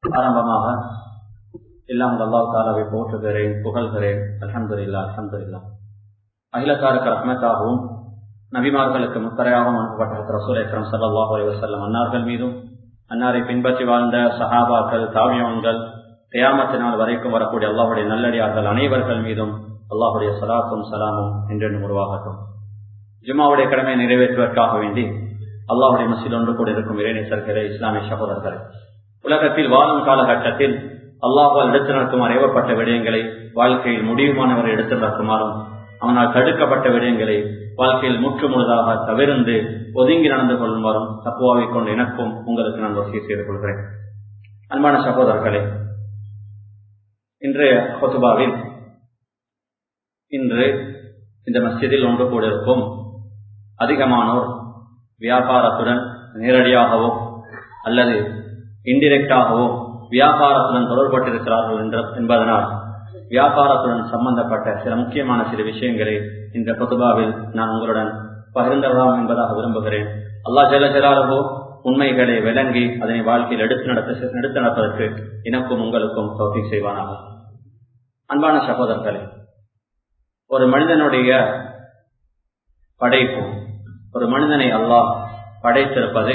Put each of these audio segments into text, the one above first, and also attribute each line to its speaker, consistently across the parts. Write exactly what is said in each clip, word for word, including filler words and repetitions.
Speaker 1: ஆரம்பமாக எல்லாம் அல்லாஹ் தஆலாவை போற்றுகிறேன், புகழ்கிறேன். அல்ஹம்துலில்லாஹ் அல்ஹம்துலில்லாஹ். அகிலத்தாருக்கு ரஹ்மத்தாகவும் நபிமார்களுக்கு முத்தரையாகவும் அனுப்பப்பட்ட ரசூல் அக்ரம் ஸல்லல்லாஹு அலைஹி வஸல்லம் அன்னார்கள் மீதும், அன்னாரை பின்பற்றி வாழ்ந்த சஹாபாக்கள், தாபிஈன்கள், கியாமத் நாள் வரைக்கும் வரக்கூடிய அல்லாஹ்வுடைய நல்லடியார்கள் அனைவர்கள் மீதும் அல்லாஹ்வுடைய ஸலாத்தும் ஸலாமும் என்றென்றும் உருவாகட்டும். ஜும்ஆவுடைய கடமையை நிறைவேற்றுவதற்காக வேண்டி அல்லாஹ்வுடைய மஸ்ஜிதில் ஒன்று கூட இருக்கும் இறைநேசர்களே, இஸ்லாமிய சகோதரர்களே, உலகத்தில் வாழும் காலகட்டத்தில் அல்லாஹ்வால் எடுத்து நடக்குமாறு ஏவப்பட்ட விடயங்களை வாழ்க்கையில் முடியுமானவரை எடுத்து நடக்குமாறும், அவனால் தடுக்கப்பட்ட விடயங்களை வாழ்க்கையில் முற்று முழுதாக தவிர்ந்து ஒதுங்கி நடந்து கொள்ளுமாறும் தக்வாவை கொண்டு எனக்கும் உங்களுக்கு நான் வசிய செய்து கொள்கிறேன். அன்பான சகோதரர்களே, இன்றைய ஹுத்பாவில் இன்று இந்த மஸ்ஜிதில் ஒன்று கூட இருக்கும் அதிகமானோர் வியாபாரத்துடன் நேரடியாகவோ அல்லது இன்டிரெக்டாகவோ வியாபாரத்துடன் தொடர்பட்டிருக்கிறார்கள் என்பதனால் வியாபாரத்துடன் சம்பந்தப்பட்ட சில முக்கியமான சில விஷயங்களை இந்த குதுபாவில் நான் உங்களுடன் பகிர்ந்தலாம் என்பதாக விரும்புகிறேன். அல்லாஹ் ஜல்ல ஜலாலுஹு உண்மைகளை விளங்கி அதனை வாழ்க்கையில் எடுத்து நடத்த எடுத்து நடப்பதற்கு எனக்கும் உங்களுக்கும் தௌஃபீக் செய்வானாக. அன்பான சகோதரர்களே, ஒரு மனிதனுடைய படைப்பு, ஒரு மனிதனை அல்லாஹ் படைத்திருப்பது,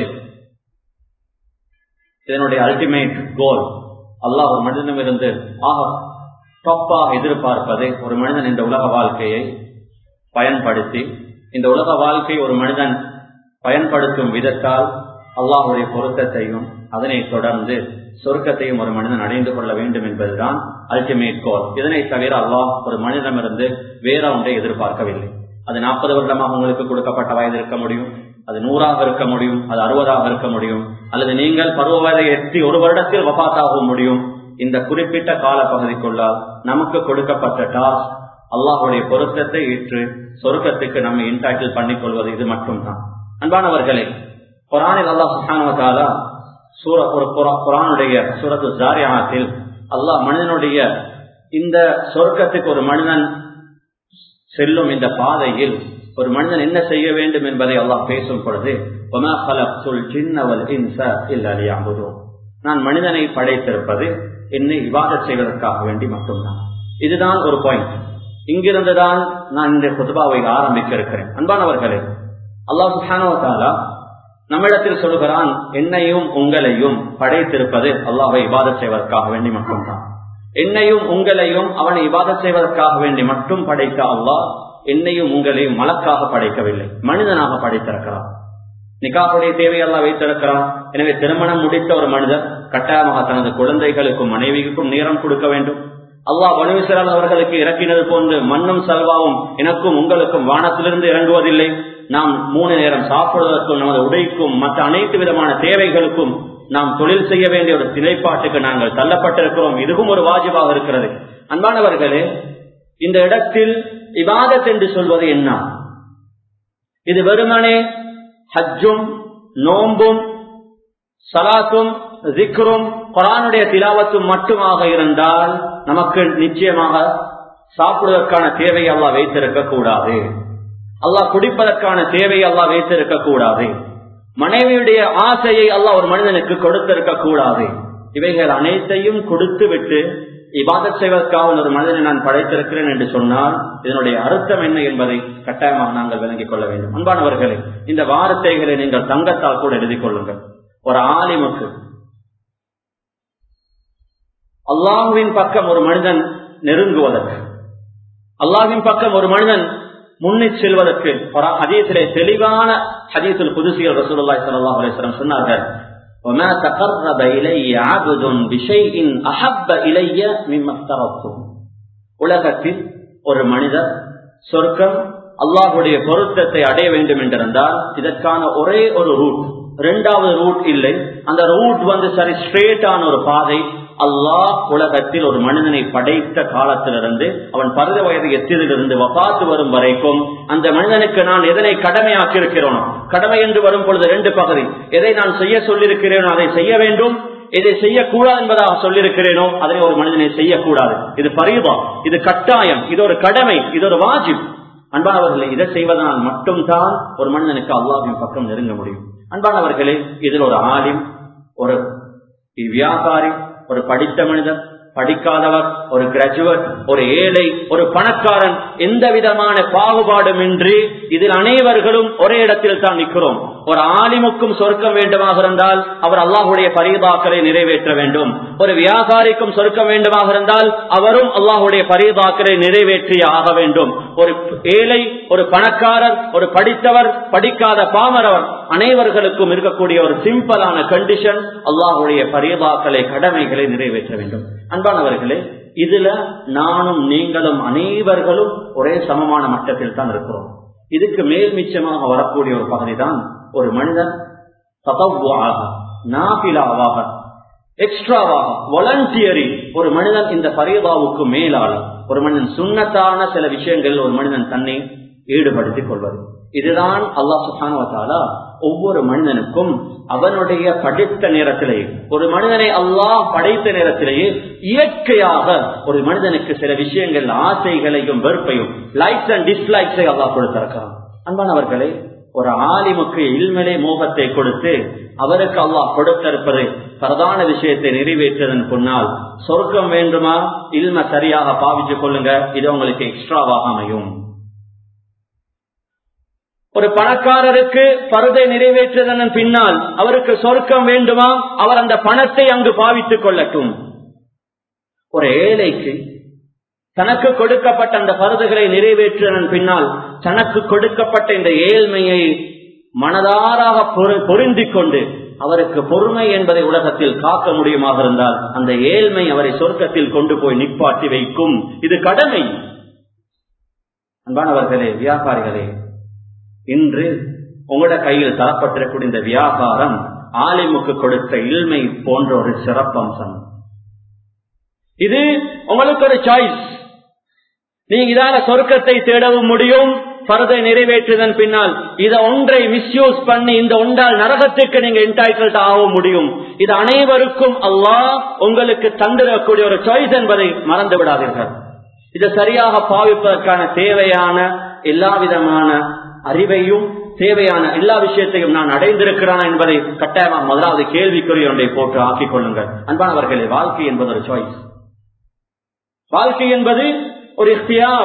Speaker 1: இதனுடைய அல்டிமேட் கோல் அல்லாஹ் ஒரு மனிதனிடமிருந்து ஆக டாப்பாக எதிர்பார்ப்பது ஒரு மனிதன் இந்த உலக வாழ்க்கையை பயன்படுத்தி, இந்த உலக வாழ்க்கை ஒரு மனிதன் பயன்படுத்தும் விதத்தால் அல்லாஹ்வுடைய பொருத்தத்தையும் அதனை தொடர்ந்து சொர்க்கத்தையும் ஒரு மனிதன் அடைந்து கொள்ள வேண்டும் என்பதுதான் அல்டிமேட் கோல். இதனை தவிர அல்லாஹ் ஒரு மனிதனிடமிருந்து வேற ஒன்றை எதிர்பார்க்கவில்லை. அது நாற்பது வருடமாக உங்களுக்கு கொடுக்கப்பட்ட வயது இருக்க முடியும், அது நூறாக இருக்க முடியும், அது அறுபதாக இருக்க முடியும், அல்லது நீங்கள் பருவ வயதை எட்டி ஒரு வருடத்தில் வஃபாத்தாக முடியும். இந்த குறிப்பிட்ட கால பகுதிக்குள்ளால் நமக்கு கொடுக்கப்பட்ட டாஸ்க் அல்லாஹ்வுடைய பொருத்தத்தை ஏற்று சொர்க்கத்துக்கு நம்மை இன்டைட்டில் பண்ணிக் கொள்வது இது மட்டும்தான். அன்பானவர்களே, குர்ஆனில் அல்லாஹ் சுப்ஹானஹு வ தஆலா சூர ஒரு குர்ஆனுடைய சூரத்து ஸாரியாத்தில் அல்லாஹ் மனிதனுடைய இந்த சொர்க்கத்துக்கு ஒரு மனிதன் செல்லும் இந்த பாதையில் ஒரு மனிதன் என்ன செய்ய வேண்டும் என்பதை அல்லாஹ் பேசும் பொழுது, வமா கலக்துல் ஜின்ன வல் இன்ஸ இல்லா லியஅபுதூன், நான் மனிதனை படைத்திருப்பது என்னை இபாதத் செய்வதற்காக வேண்டி மட்டும்தான். இதுதான் ஒரு பாயிண்ட். இங்கிருந்துதான் நான் இந்த குதுபாவை ஆரம்பிக்க இருக்கிறேன். அன்பானவர்களே, அல்லாஹ் சுப்ஹானஹு வ தஆலா நம்மிடத்தில் சொல்கிறான், என்னையும் உங்களையும் படைத்திருப்பது அல்லாஹ்வை இபாதத் செய்வதற்காக வேண்டி மட்டும்தான். என்னையும் உங்களையும் அவனை இபாதத் செய்வதற்காக வேண்டி மட்டும் படைத்த அல்லாஹ் என்னையும் உங்களையும் மலக்காக படைக்கவில்லை, மனிதனாக படைத்திருக்கிறான். நிக்காஹுடைய தேவையெல்லாம் வைத்திருக்கிறான். எனவே திருமணம் முடித்த ஒரு மனிதர் கட்டாயமாக தனது குழந்தைகளுக்கும் மனைவிக்கும் நேரம் கொடுக்க வேண்டும். அல்லாஹ் பனூ இஸ்ராயீல் அவர்களுக்கு இறக்கினது போன்று மண்ணும் சல்வாவும் எனக்கும் உங்களுக்கும் வானத்திலிருந்து இறங்குவதில்லை. நாம் மூணு நேரம் சாப்பிடுவதற்கும் நமது உடைக்கும் மற்ற அனைத்து விதமான தேவைகளுக்கும் நாம் தொழில் செய்ய வேண்டிய ஒரு நிலைப்பாட்டுக்கு நாங்கள் தள்ளப்பட்டிருக்கிறோம். இதுவும் ஒரு வாஜிபாக இருக்கிறது. அன்பானவர்களே, இந்த இடத்தில் இபாதத் என்று சொல்வது என்ன? இது வெறுமனே ஹஜ்ஜும் நோம்பும் சலாத்தும் ஜிக்ரும் குர்ஆனுடைய திலாவத்தும் மட்டுமாக இருந்தால் நமக்கு நிச்சயமாக சாப்பிடுவதற்கான தேவையை அல்லாஹ் வைத்திருக்க கூடாது. அல்லாஹ் குடிப்பதற்கான தேவையை அல்லாஹ் வைத்திருக்க கூடாது. மனைவியுடைய ஆசையை அல்லாஹ் ஒரு மனிதனுக்கு கொடுத்திருக்க கூடாது. இவைகள் அனைத்தையும் கொடுத்து விட்டு இபாதத் செய்வதற்காக ஒரு மனிதனை நான் படைத்திருக்கிறேன் என்று சொன்னால் இதனுடைய அர்த்தம் என்ன என்பதை கட்டாயமாக நாங்கள் விளங்கிக் கொள்ள வேண்டும். அன்பானவர்களே, இந்த வார்த்தைகளை நீங்கள் தங்கத்தால் கூட எழுதிக் கொள்ளுங்கள். ஒரு ஆலிமுக்கு அல்லாஹ்வின் பக்கம் ஒரு மனிதன் நெருங்குவதற்கு, அல்லாஹ்வின் பக்கம் ஒரு மனிதன் முன்னிச் செல்வதற்கு ஹதீஸிலே தெளிவான ஹதீஸுல் குதுஸியில் ரசூலுல்லாஹி ஸல்லல்லாஹு அலைஹி வஸல்லம் சொன்னார்கள், وما تقرب إلي عبد بشيء أحب إلي مما افترضته. உலகத்தில் ஒரு மனிதர் சொர்க்கம் அல்லாஹ்வுடைய பொருத்தத்தை அடைய வேண்டும் என்றிருந்தால் இதற்கான ஒரே ஒரு ரூட், இரண்டாவது ரூட் இல்லை. அந்த ரூட் வந்து சரி ஸ்ட்ரெயிட்டான ஒரு பாதை. அல்லாஹ் உலகத்தில் ஒரு மனிதனை படைத்த காலத்திலிருந்து அவன் பருவ வயது எத்திலிருந்து வஃபாத் வரும் வரைக்கும் அந்த மனிதனுக்கு நான் எதனை கடமையாக்கி இருக்கிறோனோ, கடமை என்று வரும் பொழுது ரெண்டு பகுதி, எதை நான் செய்ய சொல்லியிருக்கிறேனோ அதை செய்ய வேண்டும், எதை செய்யக்கூடாது என்பதாக சொல்லியிருக்கிறேனோ அதனை ஒரு மனிதனை செய்யக்கூடாது. இது பரீதா, இது கட்டாயம், இது ஒரு கடமை, இது ஒரு வாஜிப். அன்பானவர்களே, இதை செய்வதனால் மட்டும்தான் ஒரு மனிதனுக்கு அல்லாஹ்வின் பக்கம் நெருங்க முடியும். அன்பானவர்களே, இதில் ஒரு ஆலிம், ஒரு வியாபாரி, ஒரு படித்த மனிதர், படிக்காதவர், ஒரு கிராஜுவேட், ஒரு ஏழை, ஒரு பணக்காரன், எந்த விதமான பாகுபாடும் இன்றி இதில் அனைவர்களும் ஒரே இடத்தில் தான் நிற்கிறோம். ஒரு ஆலிமுக்கும் சொர்க்கம் வேண்டுமாக இருந்தால் அவர் அல்லாஹுடைய பரீதாக்களை நிறைவேற்ற வேண்டும். ஒரு வியாபாரிக்கும் சொர்க்கம் வேண்டுமாக இருந்தால் அவரும் அல்லாஹுடைய பரீதாக்களை நிறைவேற்றிய ஆக வேண்டும். ஒரு ஏழை, ஒரு பணக்காரர், ஒரு படித்தவர், படிக்காத பாமரவர், அனைவர்களுக்கும் இருக்கக்கூடிய ஒரு சிம்பிளான கண்டிஷன் அல்லாஹுடைய பரீதாக்களை, கடமைகளை நிறைவேற்ற வேண்டும். அன்பானவர்களே, இதுல நானும் நீங்களும் அனைவர்களும் ஒரே சமமான மட்டத்தில் தான் இருக்கிறோம். இதுக்கு மேல் மிச்சமாக வரக்கூடிய ஒரு பகுதி தான் ஒரு மனிதன் ததவ்வுஆக, நாஃபிலாவாக, எக்ஸ்ட்ராவாக, வாலண்டியரி ஒரு மனிதன் இந்த பரீதாவுக்கு மேலால் ஒரு மனிதன் சுன்னத்தான சில விஷயங்கள் ஒரு மனிதன் தன்னை ஈடுபடுத்திக் கொள்வது. இதுதான் அல்லாஹ் சுப்ஹானஹு வ தஆலா ஒவ்வொரு மனிதனுக்கும் அவனுடைய படைத்த நேரத்திலேயே, ஒரு மனிதனை அல்லாஹ் படைத்த நேரத்திலேயே இயற்கையாக ஒரு மனிதனுக்கு சில விஷயங்கள், ஆசைகளையும் வெறுப்பையும், லைக்ஸ் அண்ட் டிஸ்லைக்ஸை அல்லாஹ் கொடுத்திருக்கிறான். அன்பானவர்களே, ஒரு ஆலிமுக்கு இல்மிலே மோகத்தை கொடுத்து அவருக்கு அல்லாஹ் கொடுத்திருப்பது பிரதான விஷயத்தை நிறைவேற்றதன் பின்னால் சொர்க்கம் வேண்டுமா, இல்ம சரியாக பாவிச்சுக் கொள்ளுங்க, இது உங்களுக்கு எக்ஸ்ட்ராவாக அமையும். ஒரு பணக்காரருக்கு பருதை நிறைவேற்றுவதன் பின்னால் அவருக்கு சொர்க்கம் வேண்டுமா, அவர் அந்த பணத்தை அங்கு பாவித்துக் கொள்ளட்டும். ஒரு ஏழைக்கு தனக்கு கொடுக்கப்பட்ட அந்த பருதுகளை நிறைவேற்றுவதன் பின்னால் தனக்கு கொடுக்கப்பட்ட இந்த ஏழ்மையை மனதாராக பொருந்திக் கொண்டு அவருக்கு பொறுமை என்பதை உலகத்தில் காக்க முடியுமாக இருந்தால் அந்த ஏழ்மை அவரை சொர்க்கத்தில் கொண்டு போய் நிப்பாட்டி வைக்கும். இது கடமை. அன்பானவர்களே, வியாபாரிகளே, இன்று உங்களோட கையில் தரப்பட்டிருக்கூடிய இந்த வியாபாரம் ஆலிமுக்கு கொடுத்த இல்மை போன்ற ஒரு சிறப்பம்சம். இது உங்களுக்கு ஒரு சாய்ஸ். நீங்க இதால சொர்க்கத்தை தேடவும் முடியும், பரதை நிறைவேற்றுவதன் பின்னால் இதை ஒன்றை மிஸ்யூஸ் பண்ணி இந்த ஒன்றால் நரகத்துக்கு நீங்க என்டைட்டில்ட் ஆகவும் முடியும். இது அனைவருக்கும் அல்லாஹ் உங்களுக்கு தந்திரக்கூடிய ஒரு சாய்ஸ் என்பதை மறந்து விடாதீர்கள். இதை சரியாக பாவிப்பதற்கான தேவையான எல்லா விதமான அறிவையும், தேவையான எல்லா விஷயத்தையும் நான் அடைந்திருக்கிறான் என்பதை கட்டாயமாக முதலாவது கேள்விக்குரிய ஒன்றை போட்டு ஆக்கிக் கொள்ளுங்கள். அன்பானவர்களே, வாழ்க்கை என்பது ஒரு சாய்ஸ். வாழ்க்கை என்பது ஒரு இக்தியார்.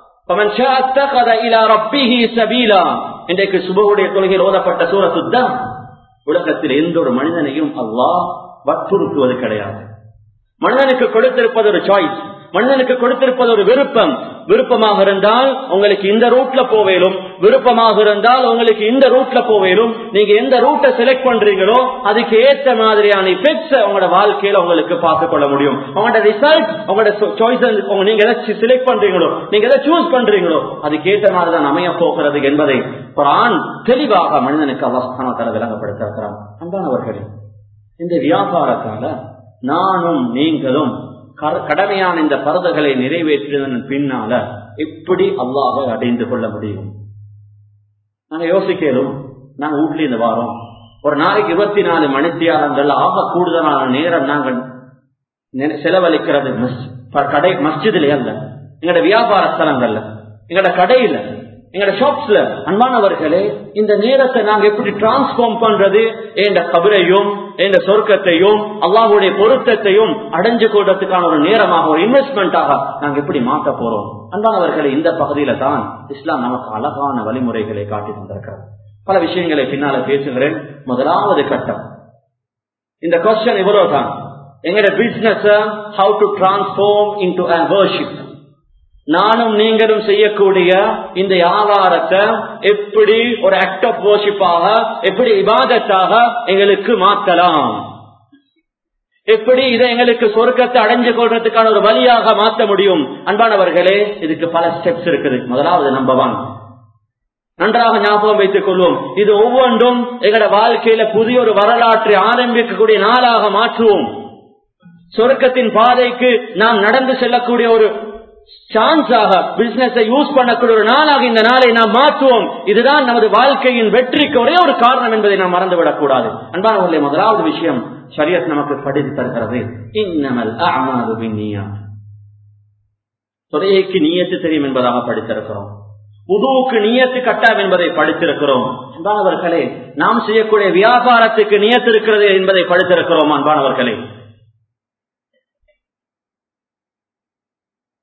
Speaker 1: இன்றைக்கு சுபஹுடைய தொழுகையில் ஓதப்பட்ட சூரத்து தான். உலகத்தில் எந்த ஒரு மனிதனையும் அல்லாஹ் வற்புறுத்துவது கிடையாது. மனிதனுக்கு கொடுத்திருப்பது ஒரு சாய்ஸ், மனிதனுக்கு கொடுத்திருப்பது ஒரு விருப்பம். விருப்பமாக இருந்தால் உங்களுக்கு இந்த ரூட்ல போவேலும், விருப்பமாக இருந்தால் உங்களுக்கு இந்த ரூட்ல போவேலும். நீங்க எந்த ரூட்டை செலக்ட் பண்றீங்களோ அதுக்கு ஏற்ற மாதிரியான எஃபெக்ட்ஸ் உங்களோட வாழ்க்கையில உங்களுக்கு பார்த்துக் கொள்ள முடியும். உங்களோட ரிசல்ட், உங்களோட சாய்ஸ், நீங்க எதை செலக்ட் பண்றீங்களோ, நீங்க எதை சூஸ் பண்றீங்களோ அதுக்கு ஏற்ற மாதிரி தான் அமைய போகிறது என்பதை குர்ஆன் தெளிவாக மனிதனுக்கு அல்லாஹ் சுப்ஹானஹு வ தஆலா விளங்கப்படுத்தியிருக்கிறான். அன்பானவர்களே, இந்த வியாபாரத்தால நானும் நீங்களும் கடமையான இந்த பரதுகளை நிறைவேற்றுவதன் பின்னால எப்படி அல்லாஹ்வை அடைந்து கொள்ள முடியும்? நாங்க யோசிக்கலும், நாங்க வீட்டுல இருந்து வாரோம், ஒரு நாளைக்கு இருபத்தி நாலு மணித்தியாலங்கள் ஆக கூடுதலான நேரம் நாங்கள் செலவழிக்கிறது கடை மஸ்ஜிதிலே அல்ல, எங்களோட வியாபார ஸ்தலங்கள்ல, எங்களோட கடையில, எங்களோட ஷாப்ஸ்ல. அன்பானவர்களே, இந்த நேரத்தை நாங்க எப்படி டிரான்ஸ்பார்ம் பண்றது? என்ற கபரையும் என்ற சொர்க்கத்தையும் அல்லாஹ்வுடைய பொருத்தத்தையும் அடைஞ்சு கொள்றதுக்கான ஒரு நேரமாக, ஒரு இன்வெஸ்ட்மெண்டாக நாங்க எப்படி மாற்ற போறோம்? அன்பானவர்களே, இந்த பகுதியில தான் இஸ்லாம் நமக்கு அழகான வழிமுறைகளை காட்டி தந்திருக்கிறது. பல விஷயங்களை பின்னால பேசுகிறேன். முதலாவது கட்டம், இந்த கொஸ்டின் இவ்வளவுதான். எங்களோட business how to transform into a worship. நானும் நீங்களும் செய்யக்கூடிய இந்த வியாபாரத்தை எப்படி ஒரு ஆக்ட் ஆஃப் வர்ஷிப்பாக, எப்படி இபாதத்தாக எங்களுக்கு மாற்றலாம், எப்படி இதை எங்களுக்கு சொர்க்கத்தை அடைஞ்சு கொள்றதுக்கான ஒரு வழியாக மாற்ற முடியும்? அன்பானவர்களே, இதுக்கு பல ஸ்டெப்ஸ் இருக்குது. முதலாவது நம்பர் ஒன், நன்றாக ஞாபகம் வைத்துக் கொள்வோம், இது ஒவ்வொன்றும் எங்களோட வாழ்க்கையில புதிய ஒரு வரலாற்றை ஆரம்பிக்கக்கூடிய நாளாக மாற்றுவோம். சொர்க்கத்தின் பாதைக்கு நாம் நடந்து செல்லக்கூடிய ஒரு சான்ஸாக, பிசினஸை யூஸ் பண்ணக்கூடிய ஒரு நாளாக இந்த நாளை நாம் மாற்றுவோம். இதுதான் நமது வாழ்க்கையின் வெற்றிக்கு ஒரே ஒரு காரணம் என்பதை நாம் மறந்துவிடக் கூடாது. அன்பானவர்களே, முதலாவது விஷயம் ஷரியத் நமக்கு படித்து தருகிறது, இன்னமல் அஅமாலு பின்னியாத். தொழுகைக்கு நியத்து தெரியும் என்பதாக படித்திருக்கிறோம். உதுவுக்கு நியத்து கட்டாயம் என்பதை படித்திருக்கிறோம். அன்பானவர்களே, நாம் செய்யக்கூடிய வியாபாரத்துக்கு நியத்து இருக்கிறது என்பதை படித்திருக்கிறோம். அன்பானவர்களே,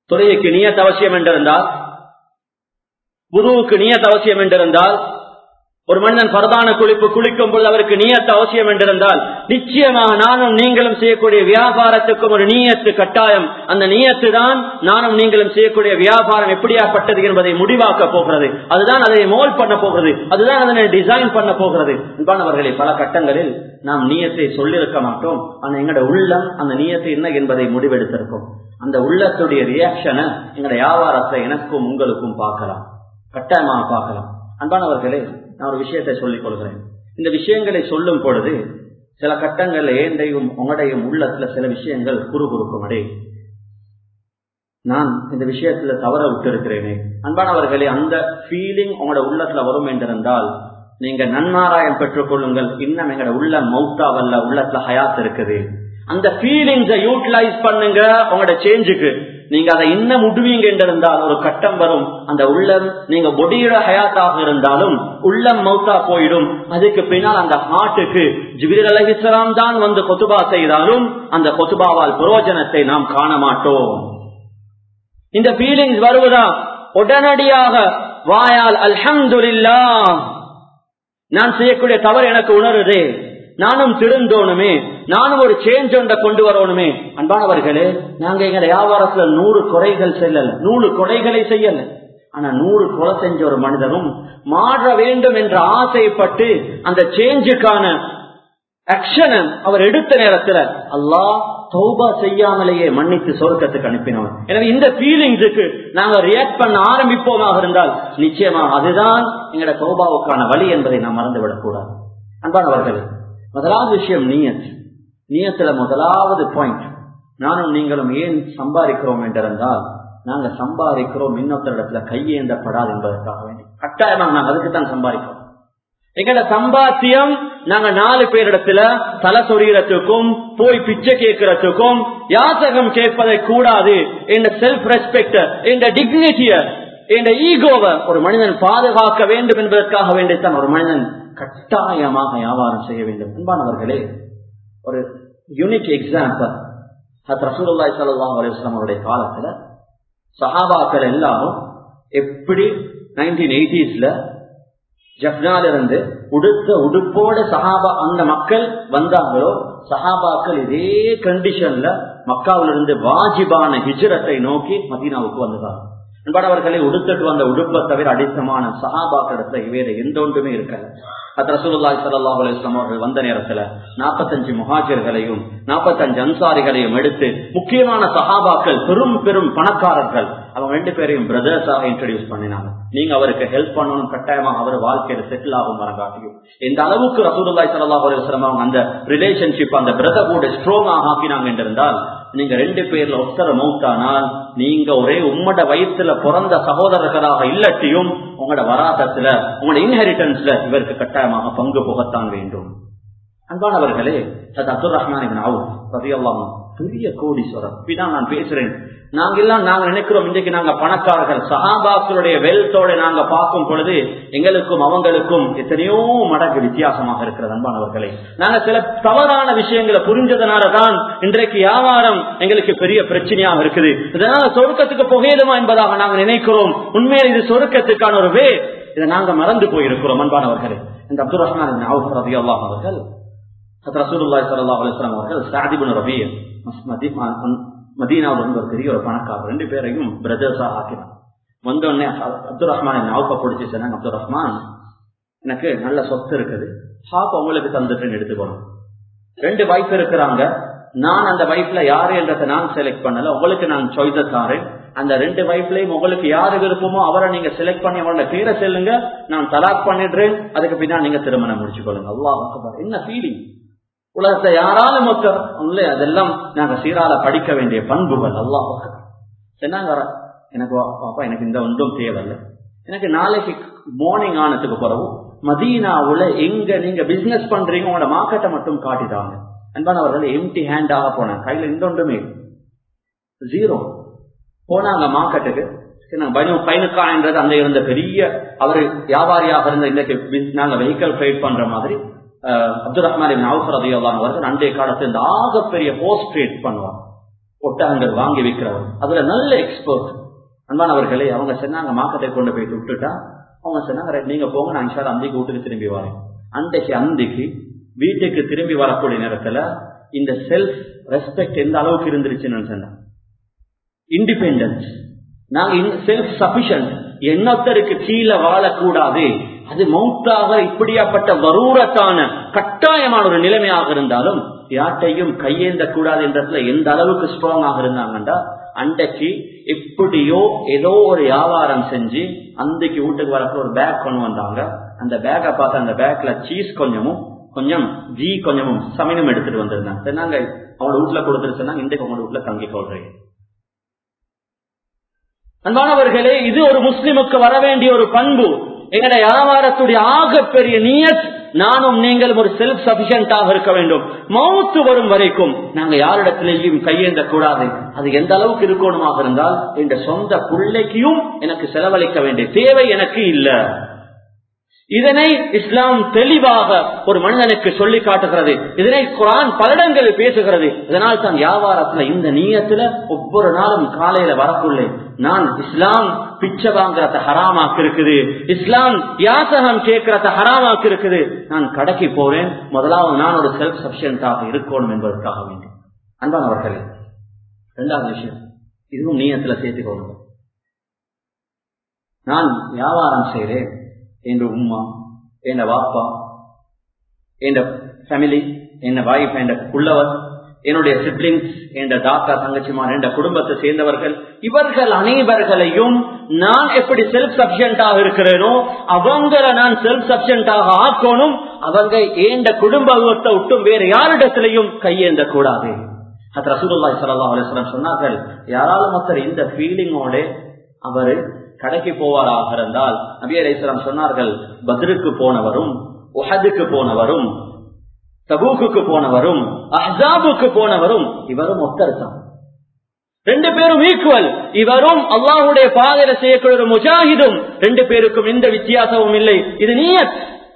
Speaker 1: தொழுகைக்கு நியத் அவசியம் என்றிருந்தால், வுதுவுக்கு நியத் அவசியம் என்றிருந்தால், ஒரு மனிதன் பரதான குளிப்பு குளிக்கும் பொழுது அவருக்கு நியத்து அவசியம் என்றிருந்தால், நிச்சயமாக நானும் நீங்களும் செய்யக்கூடிய வியாபாரத்துக்கும் ஒரு நியத்து கட்டாயம். அந்த நியத்து தான் நானும் நீங்களும் செய்யக்கூடிய வியாபாரம் எப்படியாப்பட்டது என்பதை முடிவாக்க போகிறது. அதுதான் அதை மோல்ட் பண்ண போகிறது. அதுதான் அதனை டிசைன் பண்ண போகிறது. அன்பானவர்களே, பல கட்டங்களில் நாம் நியத்தை சொல்லியிருக்க மாட்டோம். ஆனா எங்களோட உள்ளம் அந்த நியத்து என்ன என்பதை முடிவெடுத்திருக்கும். அந்த உள்ளத்துடைய ரியாக்ஷனை எங்களோட வியாபாரத்தை எனக்கும் உங்களுக்கும் பார்க்கலாம், கட்டாயமாக பார்க்கலாம். அன்பானவர்களே, நான் ஒரு விஷயத்தை சொல்லிக் கொள்கிறேன். இந்த விஷயங்களை சொல்லும் பொழுது சில கட்டங்கள்ல ஏண்டையும் உங்களுடையும் உள்ளத்துல சில விஷயங்கள் குறுகுறுக்கும். அடே, நான் இந்த விஷயத்துல தவற விட்டு இருக்கிறேனே. அன்பானவர்களே, அந்த ஃபீலிங் உங்களோட உள்ளத்துல வரும் என்றிருந்தால் நீங்க நன்மாராயம் பெற்றுக் கொள்ளுங்கள். இன்னும் எங்களோட உள்ள மௌத்தாவல்ல, உள்ளத்துல ஹயாத் இருக்குது. அந்த ஃபீலிங்ஸை யூட்டிலைஸ் பண்ணுங்க. உங்களோட சேஞ்சுக்கு நீங்க அதை இன்னும் விடுவீங்க என்றிருந்தால் ஒரு கட்டம் வரும். அந்த உள்ளம் நீங்க பொடியோட ஹயாத்தாக இருந்தாலும் உள்ளம் மௌத்தா போயிடும். அதுக்கு பின்னால் அந்த ஹார்ட்டுக்கு ஜிப்ரீல் அலைஹிஸ்ஸலாம் தான் வந்து கொத்துபா செய்தாலும் அந்த கொத்துபாவால் பிரயோஜனத்தை நாம் காண மாட்டோம். இந்த ஃபீலிங்ஸ் வருவதா உடனடியாக வாயால் அல்ஹம்துலில்லாஹ், நான் செய்யக்கூடிய தவறு எனக்கு உணருதே, நானும் திருந்தோணுமே, நானும் ஒரு சேஞ்ச் ஒன்றை கொண்டு வரணுமே. அன்பானவர்களே, நாங்க எங்க வியாபாரத்துல நூறு குறைகள் செய்யல, நூறு கொலைகளை செய்யல. ஆனா நூறு கொலை செஞ்ச ஒரு மனிதனும் மாற வேண்டும் என்ற ஆசைப்பட்டு அந்த சேஞ்சுக்கான ஆக்ஷனை அவர் எடுத்த நேரத்துல அல்லாஹ் தௌபா செய்யாமலேயே மன்னித்து சொர்க்கத்துக்கு அனுப்பினவன். எனவே இந்த ஃபீலிங்ஸுக்கு நாங்க ரியாக்ட் பண்ண ஆரம்பிப்போமாக இருந்தால் நிச்சயமா அதுதான் எங்களோட தௌபாவுக்கான வழி என்பதை நாம் மறந்துவிடக் கூடாது. அன்பானவர்களே, முதலாவது விஷயம் நியத். நியத்துல முதலாவது பாயிண்ட், நானும் நீங்களும் ஏன் சம்பாதிக்கிறோம் என்றிருந்தால், நாங்க சம்பாதிக்கிறோம் இன்னொருத்தரிடத்துல கையேந்தப்படாது என்பதற்காக வேண்டி. கட்டாயமாக நாங்க அதுக்குத்தான் சம்பாதிக்கிறோம். எங்களோட சம்பாத்தியம் நாங்க நாலு பேரிடத்துல தலை சொறியறதுக்கும் போய் பிச்சை கேட்கறதுக்கும் யாசகம் கேட்பதை கூடாது. என்ற செல்ஃப் ரெஸ்பெக்ட், என்ற டிக்னிட்டிய, என்ற ஈகோவை ஒரு மனிதன் பாதுகாக்க வேண்டும் என்பதற்காக வேண்டித்தான் ஒரு மனிதன் கட்டாயமாக வியாபாரம் செய்ய வேண்டும். அன்பானவர்களே, ஒரு யூனிக் எக்ஸாம்பிள், ரசூலுல்லாஹி ஸல்லல்லாஹு அலைஹி வஸல்லம் அவருடைய காலத்துல சஹாபாக்கள் எல்லாரும் எப்படி நைன்டீன் எயிட்டிஸ்ல ஜப்னால இருந்து உடுத்த உடுப்போட சஹாபா அந்த மக்கள் வந்தாங்களோ, சஹாபாக்கள் இதே கண்டிஷன்ல மக்காவிலிருந்து வாஜிபான ஹிஜ்ரத்தை நோக்கி மதீனாவுக்கு வந்தாங்க. அன்பானவர்களை, உடுத்துட்டு வந்த உடுப்பை தவிர அடித்தமான சஹாபாக்களிடத்துல வேற எந்த ஒன்றுமே இருக்கல. அது ரசூலுல்லாஹி ஸல்லல்லாஹு அலைஹி வஸல்லம் அவர்கள் வந்த நேரத்துல நாற்பத்தஞ்சு முஹாஜிர்களையும் நாற்பத்தஞ்சு அன்சாரிகளையும் எடுத்து முக்கியமான சஹாபாக்கள், பெரும் பெரும் பணக்காரர்கள், அவங்க ரெண்டு பேரையும் பிரதர்ஸாக இன்ட்ரோடியூஸ் பண்ணினாங்க. நீங்க அவருக்கு ஹெல்ப் பண்ணணும், கட்டாயமாக அவர் வாழ்க்கையில செட்டில் ஆகும் வரங்காட்டியும். எந்த அளவுக்கு ரசூலுல்லாஹி ஸல்லல்லாஹு அலைஹி வஸல்லம் அவங்க அந்த ரிலேஷன்ஷிப், அந்த பிரதர்ஹுட் ஸ்ட்ராங்காக ஆக்கினாங்க என்றிருந்தால், நீங்க ரெண்டு பேர்ல ஒருத்தர மௌத்தானால் நீங்க ஒரே உம்மட வயிற்றுல பிறந்த சகோதரர்களாக இல்லட்டியும் உங்களோட வராசத்துல, உங்களோட இன்ஹெரிட்டன்ஸ்ல இவருக்கு கட்டாயமாக பங்கு புகத்தான் வேண்டும். அன்பானவர்களே, அது அப்துல் ரஹ்மான் இப்னு அவுஃப் ரலியல்லாஹு அன்ஹு பெரிய கோடீஸ்வரர். இப்பதான் நான் பேசுறேன், நாங்க எல்லாம் நாங்க நினைக்கிறோம் இன்றைக்கு நாங்க பணக்காரர்கள். சஹாபாக்களுடைய வெல்த்தோட நாங்க பார்க்கும் பொழுது எங்களுக்கும் அவங்களுக்கும் எத்தனையோ மடங்கு வித்தியாசமாக இருக்கிறது. அன்பானவர்களே, நாங்க சில தவறான விஷயங்களை புரிஞ்சதுனாலதான் இன்றைக்கு வியாபாரம் எங்களுக்கு பெரிய பிரச்சனையாக இருக்குது. இதனால சொர்க்கத்துக்கு புகையிலுமா என்பதாக நாங்க நினைக்கிறோம். உண்மையில இது சொர்க்கத்துக்கான ஒரு வே, இதை நாங்க மறந்து போயிருக்கிறோம். அன்பானவர்களே, இந்த அப்துல் ரஹ்மான் இப்னு அவுஃப் ரலியல்லாஹு அன்ஹு அவர்கள், ரசூலுல்லாஹி ஸல்லல்லாஹு அலைஹி வஸல்லம் அவர்கள் சஅத் இப்னு ரபீஅ மதீனாவில் வந்து ஒரு பெரிய ஒரு பணக்காரர், ரெண்டு பேரையும் பிரதர்ஸா ஆக்கினார். வந்தோடனே அப்துல் ரஹ்மான் ஞாபக பிடிச்சி சொன்னாங்க, அப்துல் ரஹ்மான், எனக்கு நல்ல சொத்து இருக்குது, ஹாப் உங்களுக்கு தந்துட்டு எடுத்துக்கணும். ரெண்டு வைஃப் இருக்கிறாங்க, நான் அந்த வைஃப்ல யாரு என்றதை நான் செலக்ட் பண்ணல, உங்களுக்கு நான் சாய்ஸ தாரேன். அந்த ரெண்டு வைஃப்லயும் உங்களுக்கு யாரு விருப்பமோ அவரை நீங்க செலக்ட் பண்ணி அவரோட பேரை செல்லுங்க, நான் தலாக் பண்ணிடுறேன், அதுக்கு பின்னா நீங்க திருமணம் முடிச்சுக்கொள்ளுங்க. அல்லாஹ் அக்பர், என்ன ஃபீலிங்! உலகத்தை யாராலும் ஒருத்தர் இல்லை, அதெல்லாம் நாங்க சீரால படிக்க வேண்டிய பண்புகள். அல்லாஹ் சொன்னாங்க, எனக்கு பாப்பா எனக்கு இந்த ஒன்றும் தேவையில்லை, எனக்கு நாளைக்கு மார்னிங் ஆனதுக்கு பிறகு மதீனாவுல எங்க நீங்க பிசினஸ் பண்றீங்க உங்களோட மார்க்கெட்டை மட்டும் காட்டிட்டாங்க. அன்பானவர்கள் எம்டி ஹேண்டாக போனாங்க, கையில இந்த ஒன்றுமே ஜீரோ. போனாங்க மார்க்கெட்டுக்கு, பைனுக்கான்ன்றது அந்த இருந்த பெரிய அவரு வியாபாரியாக இருந்த இன்னைக்கு நாங்க வெஹிக்கல் ட்ரேட் பண்ற மாதிரி அப்துல் ரஹ்மான் இப்னு அவுஃப் ரலியல்லாஹு அன்ஹு அவர்கள் அன்றைய காலத்தில் இந்த ஆகப்பெரிய ஹோர்ஸ் ட்ரேட் பண்ணுவாங்க. ஒட்டகங்கள் வாங்கி விற்கிறவர், அதுல நல்ல எக்ஸ்பர்ட். அன்பானவர்களே, அவங்க சொன்னாங்க மார்க்கெட்டை கொண்டு போய் விட்டுட்டா, அவங்க சொன்னாங்க நீங்க போங்க, நான் இன்ஷா அல்லாஹ் அந்திக்கு வீட்டுக்கு திரும்பி வரேன். அன்றைக்கு அந்திக்கு வீட்டுக்கு திரும்பி வரக்கூடிய நேரத்துல இந்த செல்ஃப் ரெஸ்பெக்ட் எந்த அளவுக்கு இருந்துருச்சுன்னு சொன்னா, இண்டிபெண்டன்ஸ், நாங்க செல்ஃப் சபிஷியன்ட், எண்ணத்தருக்கு கீழே வாழக்கூடாது, அது மௌத்தாக இப்படியாப்பட்ட வரூரத்தான கட்டாயமான ஒரு நிலைமையாக இருந்தாலும் யார்ட்டையும் கையேந்த கூடாது என்றதுல எந்த அளவுக்கு ஸ்ட்ராங் ஆக இருந்தாங்கண்டா, அன்றைக்கு எப்படியோ ஏதோ ஒரு வியாபாரம் செஞ்சு அன்றைக்கு வீட்டுக்கு வரப்போ ஒரு பேக் கொண்டு வந்தாங்க. அந்த பேக்கை பார்த்து அந்த பேக்ல சீஸ் கொஞ்சமும் கொஞ்சம் ஜீ கொஞ்சமும் சமையலும் எடுத்துட்டு வந்திருந்தாங்க. சொன்னாங்க அவங்களோட வீட்டுல கொடுத்துட்டு சொன்னாங்க, இன்றைக்கு அவங்களோட வீட்டுல தங்கி கொள்றேன். அன்பானவர்களே, இது ஒரு முஸ்லிமுக்கு வர வேண்டிய ஒரு பண்பு. எங்கட வியாபாரத்துடைய ஆகப்பெரிய நியத், நானும் நீங்களும் ஒரு செல்ஃப் சபிஷியன்டாக இருக்க வேண்டும். மௌத்து வரும் வரைக்கும் நாங்க யாரிடத்திலேயும் கையேந்த கூடாது. அது எந்த அளவுக்கு இருக்கணுமாக இருந்தால், இந்த சொந்த பிள்ளைக்கும் எனக்கு செலவழிக்க வேண்டிய தேவை எனக்கு இல்லை. இதனை இஸ்லாம் தெளிவாக ஒரு மனிதனுக்கு சொல்லி காட்டுகிறது. இதனை குர்ஆன் பல இடங்களில் பேசுகிறது. இதனால் தான் வியாபாரத்துல இந்த நியத்துல ஒவ்வொரு நாளும் காலையில வரக்குள்ளே நான் இஸ்லாம் பிச்சை வாங்குறத ஹராமாக்கு இருக்குது, இஸ்லாம் யாசகம் கேட்கறத ஹராமாக்கு இருக்குது, நான் கடைக்கு போறேன், முதலாவது நான் ஒரு செல்ஃப் சபிஷியன்டாக இருக்கணும் என்பதற்காக வேண்டும். அன்பானவர்களே, இரண்டாவது விஷயம், இதுவும் நியத்துல சேர்த்துக்கொள்ளுங்க. நான் வியாபாரம் செய்றேன், என் உம்மா, என் வாப்பா, என் ஃபேமிலி, என் வைஃப், என் புள்ளவர், என்னுடைய சிப்ளிங்ஸ், என் தாத்தா தங்கச்சிமார், என் குடும்பத்தை சேர்ந்தவர்கள், இவர்கள் அனைவர்களையும் நான் எப்படி செல்ஃப் சபிஷியன்டாக இருக்கிறேனோ அவங்களை நான் செல்ஃப் சபிஷியன்டாக ஆக்கணும். அவங்க ஏண்ட குடும்பத்தை விட்டும் வேற யாரிடத்திலையும் கையேந்த கூடாது. அது ரசூலுல்லாஹி ஸல்லல்லாஹு அலைஹி வஸல்லம் சொன்னார்கள், யாராலும் ஒருத்தர் இந்த ஃபீலிங்கோட அவரு கடைக்கு போவாராக இருந்தால், நபி அலைஹிஸ்ஸலாம் சொன்னார்கள், பத்ருக்கு போனவரும், உஹதுக்கு போனவரும், தபூக்குக்கு போனவரும், அஹ்ஸாபுக்கு போனவரும் இவரும் ஒத்தர் தான். ரெண்டு பேரும் ஈக்குவல். இவரும் அல்லாஹ்வுடைய பாதையில செய்யக்கூடிய ஒரு முஜாஹிதும். ரெண்டு பேருக்கும் எந்த வித்தியாசமும் இல்லை. இது நியத்.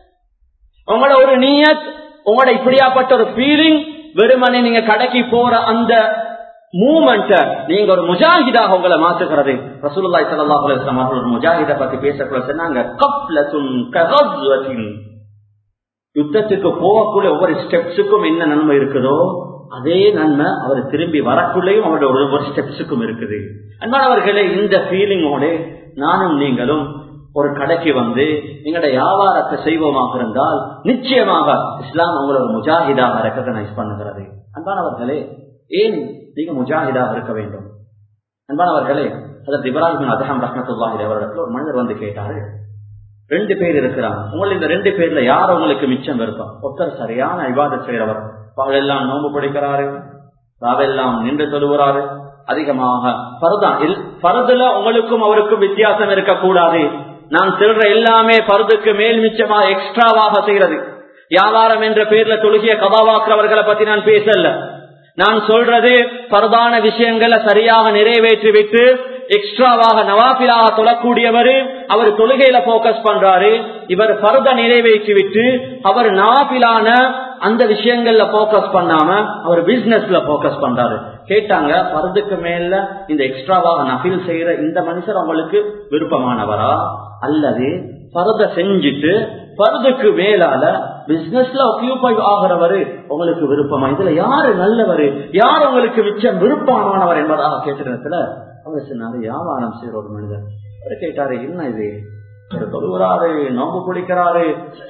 Speaker 1: உங்களோட ஒரு நியத், உங்களோட இப்படியாப்பட்ட ஒரு ஃபீலிங், வெறுமனே நீங்க கடைக்கு போற அந்த மூமெண்ட் நீங்க ஒரு முஜாஹிதாக உங்களை மாத்துகிறது. ரசூலுல்லாஹி ஸல்லல்லாஹு அலைஹி வஸல்லம் அவர்கள் முஜாஹித பத்தி பேசக்குள்ள சொன்னாங்க, கஃப்லத்துன் ககஸ்வத்தின், யுத்தத்துக்கு போகக்குள்ள ஒவ்வொரு ஸ்டெப்ஸுக்கும் என்ன நன்மை இருக்குதோ அதே நன்மை அவர் திரும்பி வரக்குள்ளேயும் அவருடைய ஒவ்வொரு ஸ்டெப்ஸுக்கும் இருக்குது. அன்பானவர்களே, இந்த ஃபீலிங்கோட நானும் நீங்களும் ஒரு கடைக்கு வந்து எங்களோட வியாபாரத்தை செய்வோமாக இருந்தால் நிச்சயமாக இஸ்லாம் உங்களை ஒரு முஜாஹிதாக ரெகக்னைஸ் பண்ணுகிறது. அன்பானவர்களே, ஏன் நீங்க முஜாஹிதாக இருக்க வேண்டும்? அன்பானவர்களே, அதற்கு இப்ராஹிம் அதஹம் ரஹ்மத்துல்லாஹி அலைஹி அவர்கள் ஒரு மனிதர் வந்து கேட்டாரு, ரெண்டு பேர் இருக்கிறாங்க, உங்களை இந்த ரெண்டு பேர்ல யார் உங்களுக்கு மிச்சம் இருக்கும்? ஒருத்தர் சரியான இபாதத் செய்யறவர், பகலெல்லாம் நோன்பு பிடிக்கிறாரு, ராவெல்லாம் நின்று தொழுகிறாரு, அதிகமாக பர்தான் பர்துல உங்களுக்கும் அவருக்கும் வித்தியாசம் இருக்கக்கூடாது. நான் சொல்ற எல்லாமே பர்துக்கு மேல் மிச்சமாக எக்ஸ்ட்ராவாக செய்யறது. வியாபாரம் என்ற பேர்ல தொழுகைய கதாவாக்குறவர்களை பத்தி நான் பேசல. நான் சொல்றது பரதான விஷயங்களை சரியாக நிறைவேற்றி விட்டு எக்ஸ்ட்ராவாக நவாபிலாக தொழக்கூடியவர், அவர் தொழுகையில போக்கஸ் பண்றாரு. இவர் பரத நிறைவேற்றி விட்டு அவர் நவாபிலான அந்த விஷயங்கள்ல போக்கஸ் பண்ணாம அவர் பிசினஸ்ல போக்கஸ் பண்றாரு. கேட்டாங்க, பரதுக்கு மேல இந்த எக்ஸ்ட்ராவாக நபில் செய்யற இந்த மனுஷர் உங்களுக்கு விருப்பமானவரா, அல்லது பரத செஞ்சுட்டு பரதுக்கு மேலால பிசினஸ்ல ஆக்கியூபை ஆகிறவரு உங்களுக்கு விருப்பமா? இதுல யாரு நல்லவரு, யார் உங்களுக்கு மிச்சம் விருப்பமானவர் என்பதாக கேட்ட அவர் சொன்னாரு, வியாபாரம் செய்யற ஒரு மனிதர். அவர் கேட்டாரு, என்ன இது, ஒரு தொழுகிறாரு, நோம்பு குடிக்கிறாரு,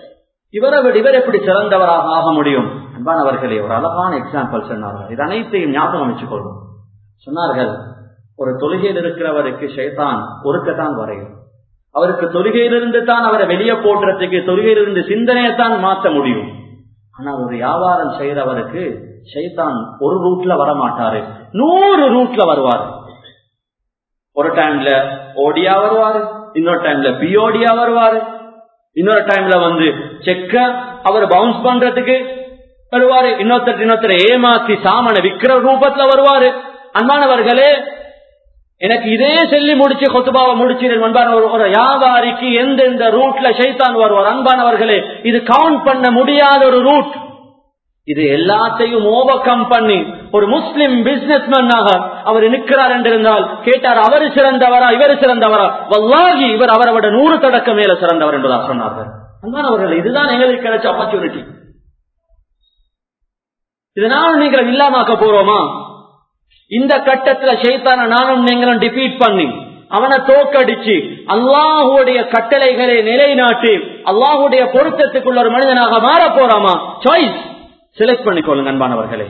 Speaker 1: இவரை விட இவர் எப்படி சிறந்தவராக ஆக முடியும்? அன்பானவர்களே, ஒரு அழகான எக்ஸாம்பிள் சொன்னார்கள். இது அனைத்தையும் ஞாபகம் வச்சுக்கொள்ளும். சொன்னார்கள், ஒரு தொழுகையில் இருக்கிறவருக்கு ஷைத்தான் ஒருக்கத்தான் வரையும். அவருக்கு தொழுகையிலிருந்து தான் அவரை வெளியே போடுறதுக்கு, தொழுகையிலிருந்து சிந்தனையைத்தான் மாற்ற முடியும். ஆனால் ஒரு வியாபாரம் செய்யறவருக்கு ஷைத்தான் ஒரு ரூட்ல வர மாட்டாரு, நூறு ரூட்ல வருவாரு. ஒரு டைம்ல ஓடியா வருவாரு, இன்னொரு டைம்ல பிஓடியா வருவாரு, இன்னொரு டைம்ல வந்து செக்க அவர் பவுன்ஸ் பண்றதுக்கு வருவாரு, இன்னொருத்தர் இன்னொருத்தர் ஏமாத்தி சாமனை விக்கிற ரூபத்துல வருவாரு. அன்பானவர்களே, எனக்கு இதே சொல்லி முடிச்சு கொத்துபாவை முடிச்சிருந்தேன். அன்பான ஒரு வியாபாரிக்கு எந்தெந்த ரூட்ல ஷைத்தான் வருவார்? அன்பானவர்களே, இது கவுண்ட் பண்ண முடியாத ஒரு ரூட். இது எல்லாத்தையும் ஓவர் கம் பண்ணி ஒரு முஸ்லிம் பிசினஸ் மேனாக அவர் நிற்கிறார் என்றிருந்தால் கேட்டார், அவரு சிறந்தவரா இவர் சிறந்தவரா? வல்லாஹி இவர் அவரோட நூறு தடக்க மேல சிறந்தவர் என்பதாக சொன்னார்கள். அன்பானவர்கள், இதுதான் எங்களுக்கு கிடைச்ச ஆப்பர்ச்சுனிட்டி. இதனால நீங்கள் இல்லாமக்க போறோமா? இந்த கட்டத்துல ஷைத்தான நானும் நீங்களும் டிஃபீட் பண்ணி அவனை தோக்கடிச்சு அல்லாஹுடைய கட்டளைகளை நிலைநாட்டி அல்லாஹுடைய பொருத்தத்துக்குள்ள ஒரு மனிதனாக மாற போறாமா? சாய்ஸ் செலக்ட் பண்ணிக்கொள்ளுங்க அன்பானவர்களே.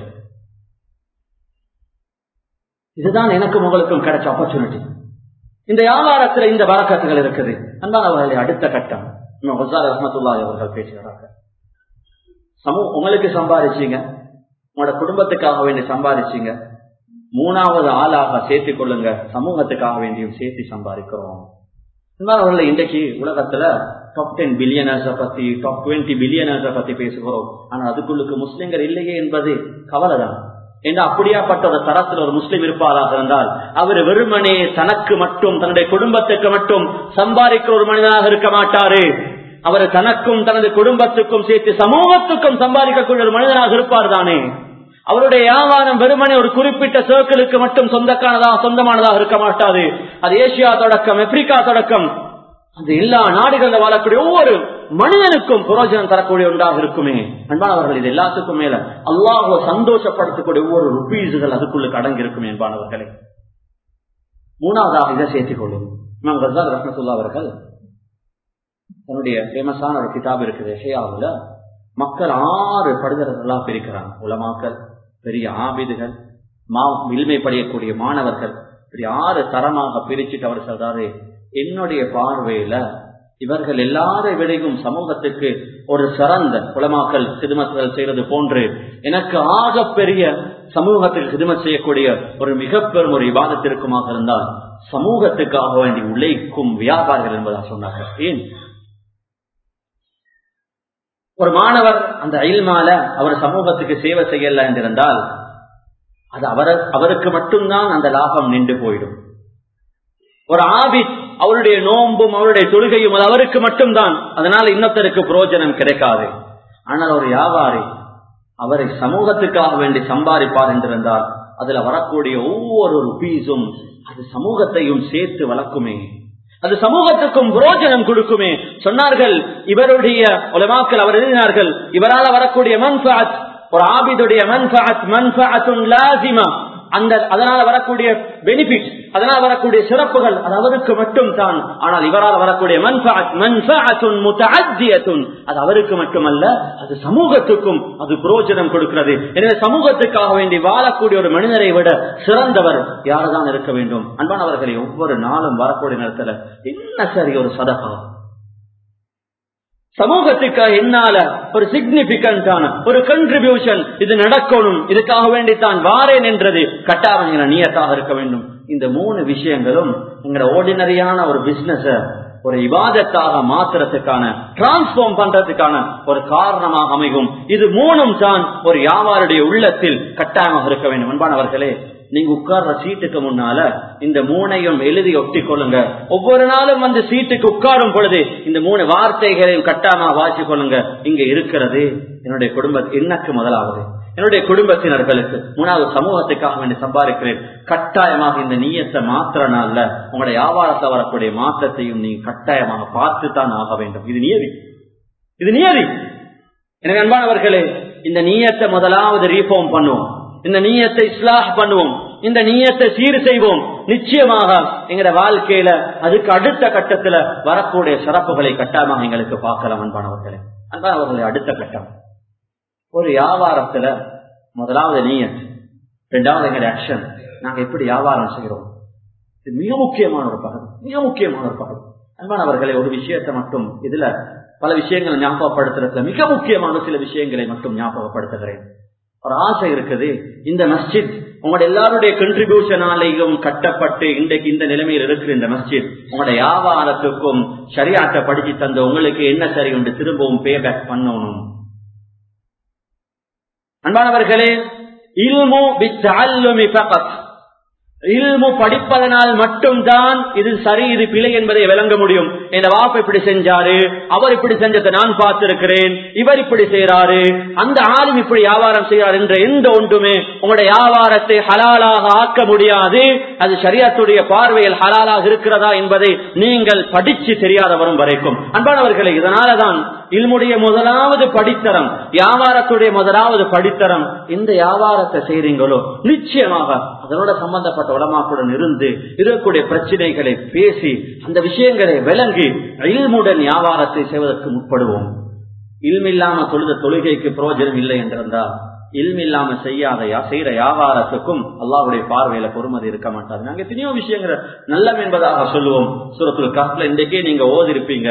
Speaker 1: இதுதான் எனக்கும் உங்களுக்கும் கிடைச்ச ஆப்பர்ச்சுனிட்டி. இந்த வியாபாரத்தில் இந்த வரக்கத்துகள் இருக்குது அன்பானவர்களே. அடுத்த கட்டம் ரஹ்மத்துல்லாஹி அவர்கள் பேசுகிறார்கள். சமூக உங்களுக்கு சம்பாதிச்சீங்க, உங்களோட குடும்பத்துக்காக வேண்டி சம்பாதிச்சீங்க, மூணாவது ஆளாக சேர்த்துக் கொள்ளுங்க, சமூகத்துக்காக வேண்டியும் சேர்த்து சம்பாதிக்கிறோம். அவர்கள் இன்றைக்கு உலகத்துல டாப் டென் பில்லியனர்ஸ பத்தி டாப் டுவெண்ட்டி பில்லியனர்ஸ பத்தி பேசுகிறோம். ஆனா அதுக்குள்ளுக்கு முஸ்லிம்கள் இல்லையே என்பது கவலைதான். ஏன்னா அப்படியாப்பட்ட ஒரு தரத்தில் ஒரு முஸ்லிம் இருப்பாராக இருந்தால் அவர் வெறுமனே தனக்கு மட்டும் தன்னுடைய குடும்பத்துக்கு மட்டும் சம்பாதிக்கிற ஒரு மனிதனாக இருக்க மாட்டாரு. அவர் தனக்கும் தனது குடும்பத்துக்கும் சேர்த்து சமூகத்துக்கும் சம்பாதிக்கக்கூடிய ஒரு மனிதனாக இருப்பார் தானே. அவருடைய வியாபாரம் வெறுமனே ஒரு குறிப்பிட்ட சர்க்கிளுக்கு மட்டும் சொந்தக்கானதாக சொந்தமானதாக இருக்க மாட்டாது. அது ஏசியா தொடக்கம் ஆப்பிரிக்கா தொடக்கம் அது எல்லா நாடுகளில் வாழக்கூடிய ஒவ்வொரு மனிதனுக்கும் பிரயோஜனம் தரக்கூடிய ஒன்றாக இருக்குமே. அன்பானவர்கள், இது எல்லாத்துக்கும் மேல அல்லாஹ்வை சந்தோஷப்படுத்தக்கூடிய ஒவ்வொரு ருபீஸ்கள் அதுக்குள்ள அடங்கி இருக்குமே அன்பானவர்களே. மூணாவதாக இதை சேர்த்துக் கொள்ளும் இமாம் கஸாலி ரஹ்மத்துல்லாஹி அவர்கள் தன்னுடைய ஃபேமஸான ஒரு கிதாப் இருக்குது ஷியாவுல. மக்கள் ஆறு படுதர்களா பிரிக்கிறாங்க. உலமாக்கள், பெரிய ஆபிதுகள், இல்மை படியக்கூடிய மாணவர்கள், இப்படி ஆறு தரமாக பிரிச்சுட்டு அவர் சொல்றாரு, என்னுடைய பார்வையில இவர்கள் எல்லாரை விடையும் சமூகத்துக்கு ஒரு சிறந்த உலமாக்கள் சிதுமத்துகள் செய்வது போன்று எனக்கு ஆக பெரிய சமூகத்துக்கு சிதுமத் செய்யக்கூடிய ஒரு மிக பெரும் ஒரு இபாதத்திற்குமாக இருந்தால் சமூகத்துக்காக வேண்டி உழைக்கும் வியாபாரிகள் என்பதாக சொன்னார்கள். ஏன் ஒரு மாணவர் அந்த இல்மால அவர் சமூகத்துக்கு சேவை செய்யல என்றிருந்தால் அது அவர் அவருக்கு மட்டும்தான் அந்த லாபம் நின்று போயிடும். ஒரு ஆபித் அவருடைய நோன்பும் அவருடைய தொழுகையும் அது அவருக்கு மட்டும்தான், அதனால இன்னொருத்தருக்கு பிரயோஜனம் கிடைக்காது. ஆனால் ஒரு வியாபாரி அவரை சமூகத்துக்காக வேண்டி சம்பாதிப்பார் என்றிருந்தால் அதுல வரக்கூடிய ஒவ்வொரு ருபீஸும் அது சமூகத்தையும் சேர்த்து வளர்க்குமே, அது சமூகத்துக்கும் புரோஜனம் கொடுக்குமே. சொன்னார்கள் இவருடைய உலமாக்கள் அவர் எழுதினார்கள், இவரால் வரக்கூடிய மன்ஃபஅத், ஒரு ஆபிதுடைய மன்ஃபஅத் மன்ஃபஅத்துன் லாஸிமா, அந்த அதனால வரக்கூடிய பெனிஃபிட், அதனால வரக்கூடிய சிறப்புகள் அது அவருக்கு மட்டும் தான். ஆனால் இவரால் வரக்கூடிய மன்ஃபஅத் மன்ஃபஅத்துன் முத்தஅத்தியத்துன், அது அவருக்கு மட்டுமல்ல அது சமூகத்துக்கும் அது புரோஜனம் கொடுக்கிறது. எனவே சமூகத்துக்காக வேண்டி வாழக்கூடிய ஒரு மனிதரை விட சிறந்தவர் யார்தான் இருக்க வேண்டும்? அன்பானவர்களை, ஒவ்வொரு நாளும் வரக்கூடிய நேரத்தில் என்ன சரி ஒரு சதகா சமூகத்துக்கு என்னால ஒரு சிக்னிபிகண்டான ஒரு கண்ட்ரிபியூஷன் இது நடக்கணும், இதுக்காக வேண்டித்தான் வாரேன் என்றது கட்டாயம் நியத்தாக இருக்க வேண்டும். இந்த மூணு விஷயங்களும் எங்களோட ஆர்டினரியான ஒரு பிசினஸ ஒரு இபாதத்தாக மாத்திரத்துக்கான டிரான்ஸ்பார்ம் பண்றதுக்கான ஒரு காரணமாக அமையும். இது மூணும் தான் ஒரு வியாபாரியுடைய உள்ளத்தில் கட்டாயமாக இருக்க வேண்டும். அன்பானவர்களே, நீங்க உட்கார்ற சீட்டுக்கு முன்னால இந்த மூணையும் எழுதி ஒட்டி கொள்ளுங்க. ஒவ்வொரு நாளும் அந்த சீட்டுக்கு உட்காரும் பொழுது இந்த மூணு வார்த்தைகளையும் கட்டாயமா வாசிக் கொள்ளுங்க. இங்க இருக்கிறது என்னுடைய குடும்ப எனக்கு முதலாவது என்னுடைய குடும்பத்தினர்களுக்கு, மூணாவது சமூகத்துக்காக வேண்டி சம்பாதிக்கிறேன். கட்டாயமாக இந்த நீயத்தை மாத்திரனால உங்களுடைய வியாபாரத்தை வரக்கூடிய மாற்றத்தையும் நீங்க கட்டாயமாக பார்த்துத்தான் ஆக வேண்டும். இது நியதி, இது நியதி. எனவே அன்பானவர்களே, இந்த நீயத்தை முதலாவது ரீஃபார்ம் பண்ணுவோம், இந்த நீயத்தை இஸ்லாஹ் பண்ணுவோம், இந்த நீயத்தை சீர் செய்வோம். நிச்சயமாக எங்களோட வாழ்க்கையில அதுக்கு அடுத்த கட்டத்துல வரக்கூடிய சிறப்புகளை கட்டாயமாக எங்களுக்கு பார்க்கலாம். அன்பானவர்களே அன்பானவர்களே அடுத்த கட்டம் ஒரு வியாபாரத்துல முதலாவது நீயத், இரண்டாவது எங்களுடைய ஆக்ஷன். நாங்க எப்படி வியாபாரம் செய்கிறோம், இது மிக முக்கியமான ஒரு பகுதி, மிக முக்கியமான ஒரு பகுதி. அன்பானவர்களே, ஒரு விஷயத்தை மட்டும் இதுல பல விஷயங்களை ஞாபகப்படுத்துறதுல மிக முக்கியமான சில விஷயங்களை மட்டும் ஞாபகப்படுத்துகிறேன். ஒரு ஆசை இருக்குது, இந்த மஸ்ஜித் உங்களுடைய எல்லாருடைய கண்ட்ரிபியூஷனாலையும் கட்டப்பட்டு இன்றைக்கு இந்த நிலைமையில் இருக்கிற இந்த மஸ்ஜித் உங்களுடைய வியாபாரத்துக்கும் ஷரியாத்தை படிச்சு தந்த உங்களுக்கு என்ன சரி ஒன்று திரும்பவும் பே பேக் பண்ணணும். அன்பானவர்களே, இல்மு பித்தஅல்லுமி ஃபகத், இல்மு படிப்பதனால் மட்டும்தான் இது சரி இது பிழை என்பதை விளங்க முடியும். என் வாப்பா இப்படி செஞ்சாரு, அவர் இப்படி செஞ்சதை நான் பார்த்திருக்கிறேன், இவர் இப்படி செய்யறாரு, அந்த ஆளும் இப்படி வியாபாரம் செய்யறாரு என்ற எந்த ஒன்றுமே உங்களுடைய வியாபாரத்தை ஹலாலாக ஆக்க முடியாது. அது ஷரியத்துடைய பார்வையில் ஹலாலாக இருக்கிறதா என்பதை நீங்கள் படிச்சு தெரியாத வரும் வரைக்கும். அன்பானவர்களே, இதனாலதான் இல்முடைய முதலாவது படித்தரம், வியாபாரத்துடைய முதலாவது படித்தரம், இந்த வியாபாரத்தை செய்றீங்களோ நிச்சயமாக அதனோட சம்பந்தப்பட்ட உலமாக்களுடன் இருந்து இருக்கக்கூடிய பிரச்சனைகளை பேசி அந்த விஷயங்களை விளங்கி இல்முடன் வியாபாரத்தை செய்வதற்கு முற்படுவோம். இல்மில்லாம தொழுத தொழுகைக்கு பிரயோஜனம் இல்லை என்றிருந்தால் இல்மில்லாம செய்யாத செய்யற வியாபாரத்துக்கும் அல்லாஹ்வுடைய பார்வையில பொறுமதி இருக்க மாட்டாது. நாங்க எத்தனையோ விஷயங்களை நல்லம் என்பதாக சொல்லுவோம். சூரத்துல் கஹ்ஃப்ல இன்றைக்கே நீங்க ஓதிருப்பீங்க,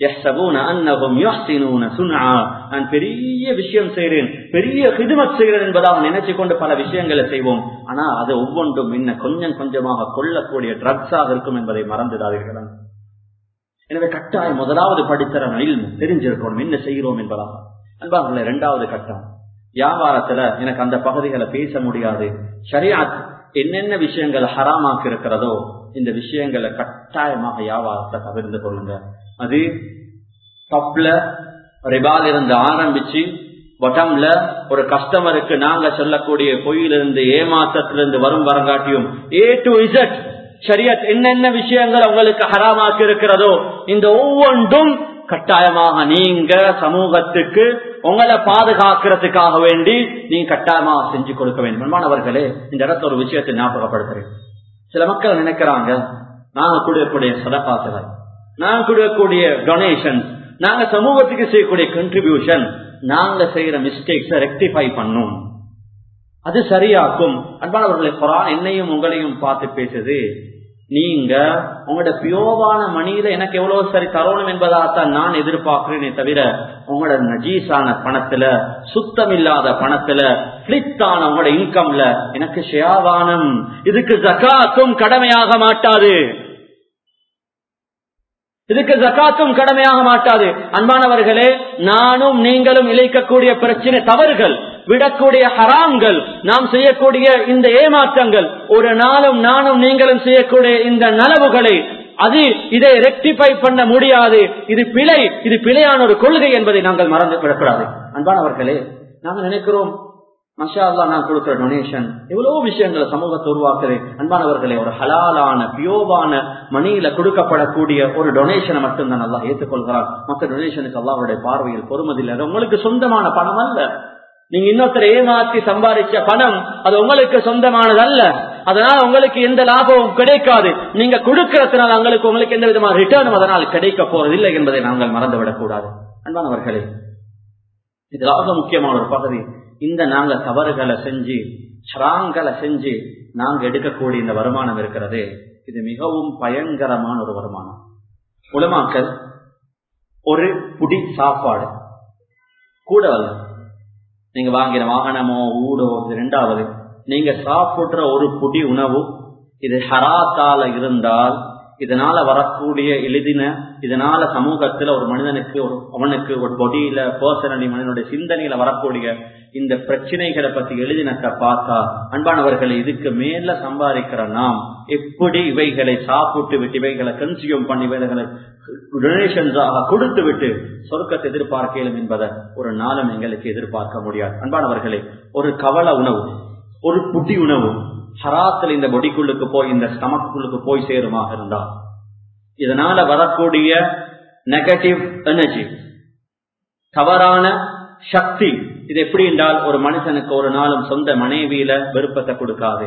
Speaker 1: நான் பெரிய விஷயம் செய்கிறேன், பெரிய ஹிதுமத் செய்கிறேன் என்பதாக நினைச்சு கொண்டு பல விஷயங்களை செய்வோம். ஆனா அது ஒவ்வொன்றும் இன்னும் கொஞ்சம் கொஞ்சமாக கொள்ளக்கூடிய ட்ரக்ஸாக இருக்கும் என்பதை மறந்துடாதீர்கள். எனவே கட்டாயம் முதலாவது படித்தர இல்மு தெரிஞ்சிருக்கணும் என்ன செய்கிறோம் என்பதாக. அன்பார்களே, இரண்டாவது கட்டம், வியாபாரத்துல எனக்கு அந்த பகுதிகளை பேச முடியாது, ஷரியத் என்னென்ன விஷயங்கள் ஹராமாக்கு இருக்கிறதோ இந்த விஷயங்களை கட்டாயமாக வியாபாரத்தை தவிர்த்து கொள்ளுங்க. அது டாப்ல ரிபால் இருந்து ஆரம்பிச்சு பட்டம்ல ஒரு கஸ்டமருக்கு நாங்க சொல்லக்கூடிய பொய்யிலிருந்து ஏமாற்றத்திலிருந்து வரும் வரங்காட்டியும் ஏ டு இசட் ஷரியத் என்னென்ன விஷயங்கள் உங்களுக்கு ஹராமாக்கு இருக்கிறதோ இந்த ஒவ்வொன்றும் கட்டாயமாக நீங்க சமூகத்துக்கு உங்களை பாதுகாக்கிறதுக்காக வேண்டி நீங்க கட்டாயமாக செஞ்சு கொடுக்க வேண்டும். அன்பானவர்களே, இந்த இடத்துல ஒரு விஷயத்தை ஞாபகப்படுத்துறேன். சில மக்கள் நினைக்கிறாங்க, நாங்க கொடுக்கக்கூடிய சதகாசுகள், நாங்க கொடுக்கக்கூடிய டொனேஷன், நாங்க சமூகத்துக்கு செய்யக்கூடிய கண்ட்ரிபியூஷன், நாங்க செய்யற மிஸ்டேக்ஸை ரெக்டிஃபை பண்ணும், அது சரியாக்கும். அன்பானவர்களே, குர்ஆன் என்னையும் உங்களையும் பார்த்து பேசுது. நீங்க உங்களோட பியோவான மணியில எனக்கு எவ்வளவு சரி தரணும் என்பதாகத்தான் நான் எதிர்பார்க்கிறேனே தவிர உங்களோட நஜீஸான பணத்துல, சுத்தம் இல்லாத பணத்துல, பிளித்தான உங்களோட இன்கம்ல எனக்கு ஷியாவானம், இதுக்கு ஜகாத்தும் கடமையாக மாட்டாது, இதுக்கு ஜகாத்தும் கடமையாக மாட்டாது. அன்பானவர்களே, நானும் நீங்களும் இழைக்கக்கூடிய பிரச்சனை தவறுகள், விடக்கூடிய ஹராம்கள், நாம் செய்யக்கூடிய இந்த ஏமாற்றங்கள், ஒரு நாளும் நானும் நீங்களும் செய்யக்கூடிய இந்த நலவுகளை அது இதை ரெக்டிஃபை பண்ண முடியாது. இது பிழை, இது பிழையான ஒரு கொள்கை என்பதை நாங்கள் மறந்து விடக்கூடாது. அன்பானவர்களே, நாங்கள் நினைக்கிறோம் மஷா அல்லாஹ் நான் கொடுக்கிற டொனேஷன் எவ்வளவு விஷயங்களை சமூகத்தை உருவாக்குது. அன்பானவர்களே, ஒரு ஹலாலான பியோவான மணியில கொடுக்கப்படக்கூடிய ஒரு டொனேஷனை மட்டும் தான் அல்லாஹ் ஏற்றுக்கொள்கிறார். மற்ற டொனேஷனுக்கு அல்லாஹ்வுடைய பார்வையில் பொறுமதில்லை. அது உங்களுக்கு சொந்தமான பணம் அல்ல. நீங்க இன்னொருத்தரை ஏமாற்றி சம்பாதிச்ச பணம் அது உங்களுக்கு சொந்தமானது அல்ல. அதனால உங்களுக்கு எந்த லாபமும் கிடைக்காது. நீங்க கொடுக்கிறதுனால உங்களுக்கு உங்களுக்கு எந்த விதமான ரிட்டர்னும் அதனால் கிடைக்க போறதில்லை என்பதை நாங்கள் மறந்துவிடக் கூடாது. அன்பானவர்களே, இது ஆக முக்கியமான ஒரு பகுதி. இந்த நாங்க தவறுகளை செஞ்சு ஹராங்களை செஞ்சு நாங்க எடுக்கக்கூடிய இந்த வருமானம் இருக்கிறதே, இது மிகவும் பயங்கரமான ஒரு வருமானம். உலமாக்கள் ஒரு புடி சாப்பாடு கூட அல்ல, நீங்க வாங்கின வாகனமோ ஊடோ, இரண்டாவது நீங்க சாப்பிடுற ஒரு புடி உணவு இது ஹராத்தால இருந்தால் இதனால வரக்கூடிய எளிதின, இதனால சமூகத்துல ஒரு மனிதனுக்கு ஒரு அவனுக்கு ஒரு பொடியில பர்சனலி மனிதனுடைய சிந்தனையில வரக்கூடிய இந்த பிரச்சனைகளை பத்தி எழுதினத்தை பார்த்தா, அன்பானவர்களை, இதுக்கு மேல சம்பாதிக்கிற நாம் எப்படி இவைகளை சாப்பிட்டு விட்டு இவைகளை கன்சியூம் பண்ணி இவைகளை டொனேஷன்ஸாக கொடுத்து விட்டு சொர்க்கத்தை எதிர்பார்க்கலும் என்பதை ஒரு நாளும் எங்களுக்கு எதிர்பார்க்க முடியாது. அன்பானவர்களே, ஒரு கவல உணவு, ஒரு புட்டி உணவு ஹராத்தில் இந்த பொடிக்குள்ளுக்கு போய் இந்த ஸ்டமக்குள்ளுக்கு போய் சேருமாக இருந்தா இதனால வரக்கூடிய நெகட்டிவ் எனர்ஜி, தவறான சக்தி, இது எப்படி என்றால் ஒரு மனுஷனுக்கு ஒரு நாளும் சொந்த மனைவியில விருப்பத்தை கொடுக்காது,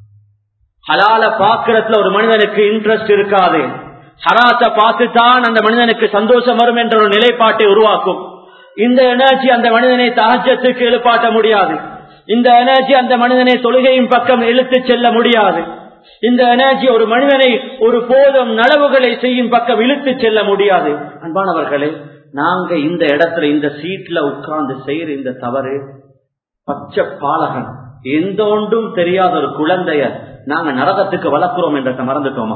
Speaker 1: ஹலால பாக்குறதுல ஒரு மனிதனுக்கு இன்ட்ரெஸ்ட் இருக்காது, ஹராத்தை பார்த்துத்தான் அந்த மனிதனுக்கு சந்தோஷம் வரும் என்ற ஒரு நிலைப்பாட்டை உருவாக்கும். இந்த எனர்ஜி அந்த மனிதனை தஹஜ்ஜத்துக்கு எழுப்பாட்ட முடியாது. இந்த எனர்ஜி அந்த மனிதனை தொழுகையின் பக்கம் இழுத்து செல்ல முடியாது. இந்த எனர்ஜி ஒரு மனிதனை ஒரு போதும் நலவுகளை செய்யும் பக்கம் இழுத்து செல்ல முடியாது. அன்பானவர்களே, நாங்க இந்த இடத்துல இந்த சீட்ல உட்கார்ந்து செய்யற இந்த தவறு, பச்சை பாலகன் எந்த ஒன்றும் தெரியாத ஒரு குழந்தைய நாங்க நரகத்துக்கு வளர்க்கிறோம் என்றதை மறந்துட்டோமா?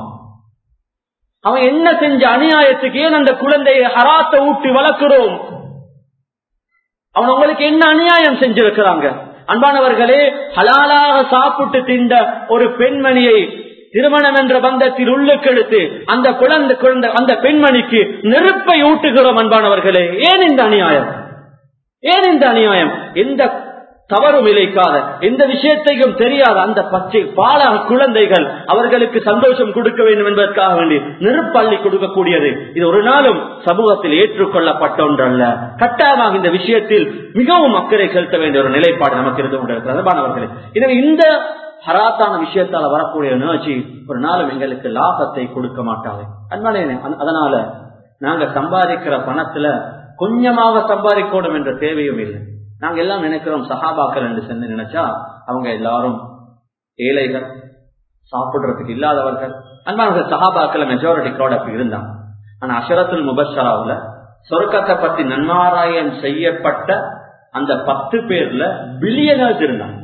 Speaker 1: அவன் என்ன செஞ்ச அநியாயத்துக்கு ஏன் அந்த குழந்தையை ஹராத்தை ஊட்டி வளர்க்கிறோம்? அவன் உங்களுக்கு என்ன அநியாயம் செஞ்சிருக்கிறாங்க? அன்பானவர்களே, ஹலாலாக சாப்பிட்டு தின்ற ஒரு பெண்மணியை திருமணம் என்ற பந்தத்தில் உள்ளுக்கெடுத்து அந்த குழந்தை குழந்தை அந்த பெண்மணிக்கு நெருப்பை ஊட்டுகிறோம். அன்பானவர்களே, ஏன் இந்த அநியாயம்? ஏன் இந்த அநியாயம்? எந்த தவறும் இழைக்காத, எந்த விஷயத்தையும் தெரியாத அந்த பச்சை பாலக குழந்தைகள் அவர்களுக்கு சந்தோஷம் கொடுக்க வேண்டும் என்பதற்காக வேண்டி நெருப்பள்ளி கொடுக்கக்கூடியது இது ஒரு நாளும் சமூகத்தில் ஏற்றுக்கொள்ளப்பட்ட ஒன்றல்ல. கட்டாயமாக இந்த விஷயத்தில் மிகவும் அக்கறை செலுத்த வேண்டிய ஒரு நிலைப்பாடு நமக்கு இருந்து கொண்டிருக்கிறது. அன்பானவர்களே, எனவே இந்த ஹராத்தான விஷயத்தால் வரக்கூடிய உணர்ச்சி ஒரு நாளும் எங்களுக்கு லாபத்தை கொடுக்க மாட்டாது. அன்பானே, அதனால நாங்க சம்பாதிக்கிற பணத்துல கொஞ்சமாக சம்பாதிக்கணும் என்ற தேவையும் இல்லை. நாங்க எல்லாம் நினைக்கிறோம் சஹாபாக்கள் என்று சென்று நினைச்சா அவங்க எல்லாரும் ஏழைகள், சாப்பிடுறதுக்கு இல்லாதவர்கள். அன்பானவர்கள், சஹாபாக்கள் மெஜாரிட்டி கிரௌட் அப்படி இருந்தாங்க. ஆனா அஷரத்துல் முபஷ்ஷராவுல சொர்க்கத்தை பத்தி நன்மாராயம் செய்யப்பட்ட அந்த பத்து பேர்ல பில்லியனர்ஸ் இருந்தாங்க.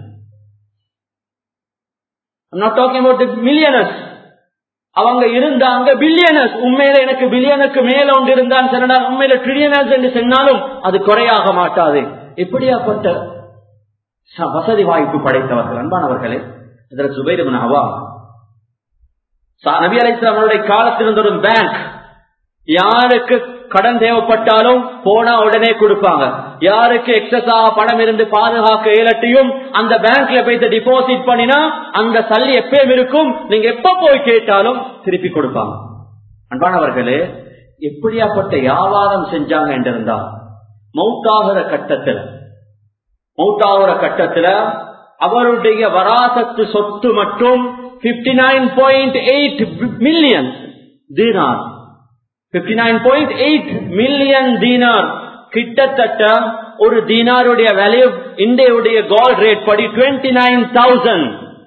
Speaker 1: I'm not talking about the millionaires. அவங்க இருந்தாங்க பில்லியனர்ஸ். உண்மையில எனக்கு பில்லியனுக்கு மேல ஒன்று இருந்தான்னு சொன்னா உண்மையில ட்ரில்லியனர்ஸ் என்று சொன்னாலும் அது குறையாக மாட்டாது. எப்படியாப்பட்ட வசதி வாய்ப்பு படைத்தவர்கள் அன்பானவர்களே. அதில் ஜுபைர் இப்னு அவ்வாம் நபி அலைஹிஸ்ஸலாம் அவருடைய காலத்தில் இருந்த ஒரு பேங்க். யாருக்கு கடன் தேவைப்பட்டாலும் போனா உடனே கொடுப்பாங்க. யாருக்கு எக்ஸஸாக பணம் இருந்து பாதுகாக்க இயலட்டியும் அந்த பேங்க்ல போய் டிபாசிட் பண்ணினா அந்த சல்லி எப்பயும் இருக்கும். நீங்க எப்ப போய் கேட்டாலும் திருப்பி கொடுப்பாங்க. அன்பானவர்களே, எப்படியாப்பட்ட வியாபாரம் செஞ்சாங்க என்றிருந்தா மௌத்தாகிற கட்டத்தில் மௌத்தாகிற கட்டத்தில் அவருடைய வராசத்து சொத்து மட்டும் fifty nine point eight million தீனார் fifty nine point eight million தீனார். கிட்டத்தட்ட ஒரு தீனாருடைய வேல்யூ இந்தியாவுடைய கோல்ட் ரேட் படி twenty nine thousand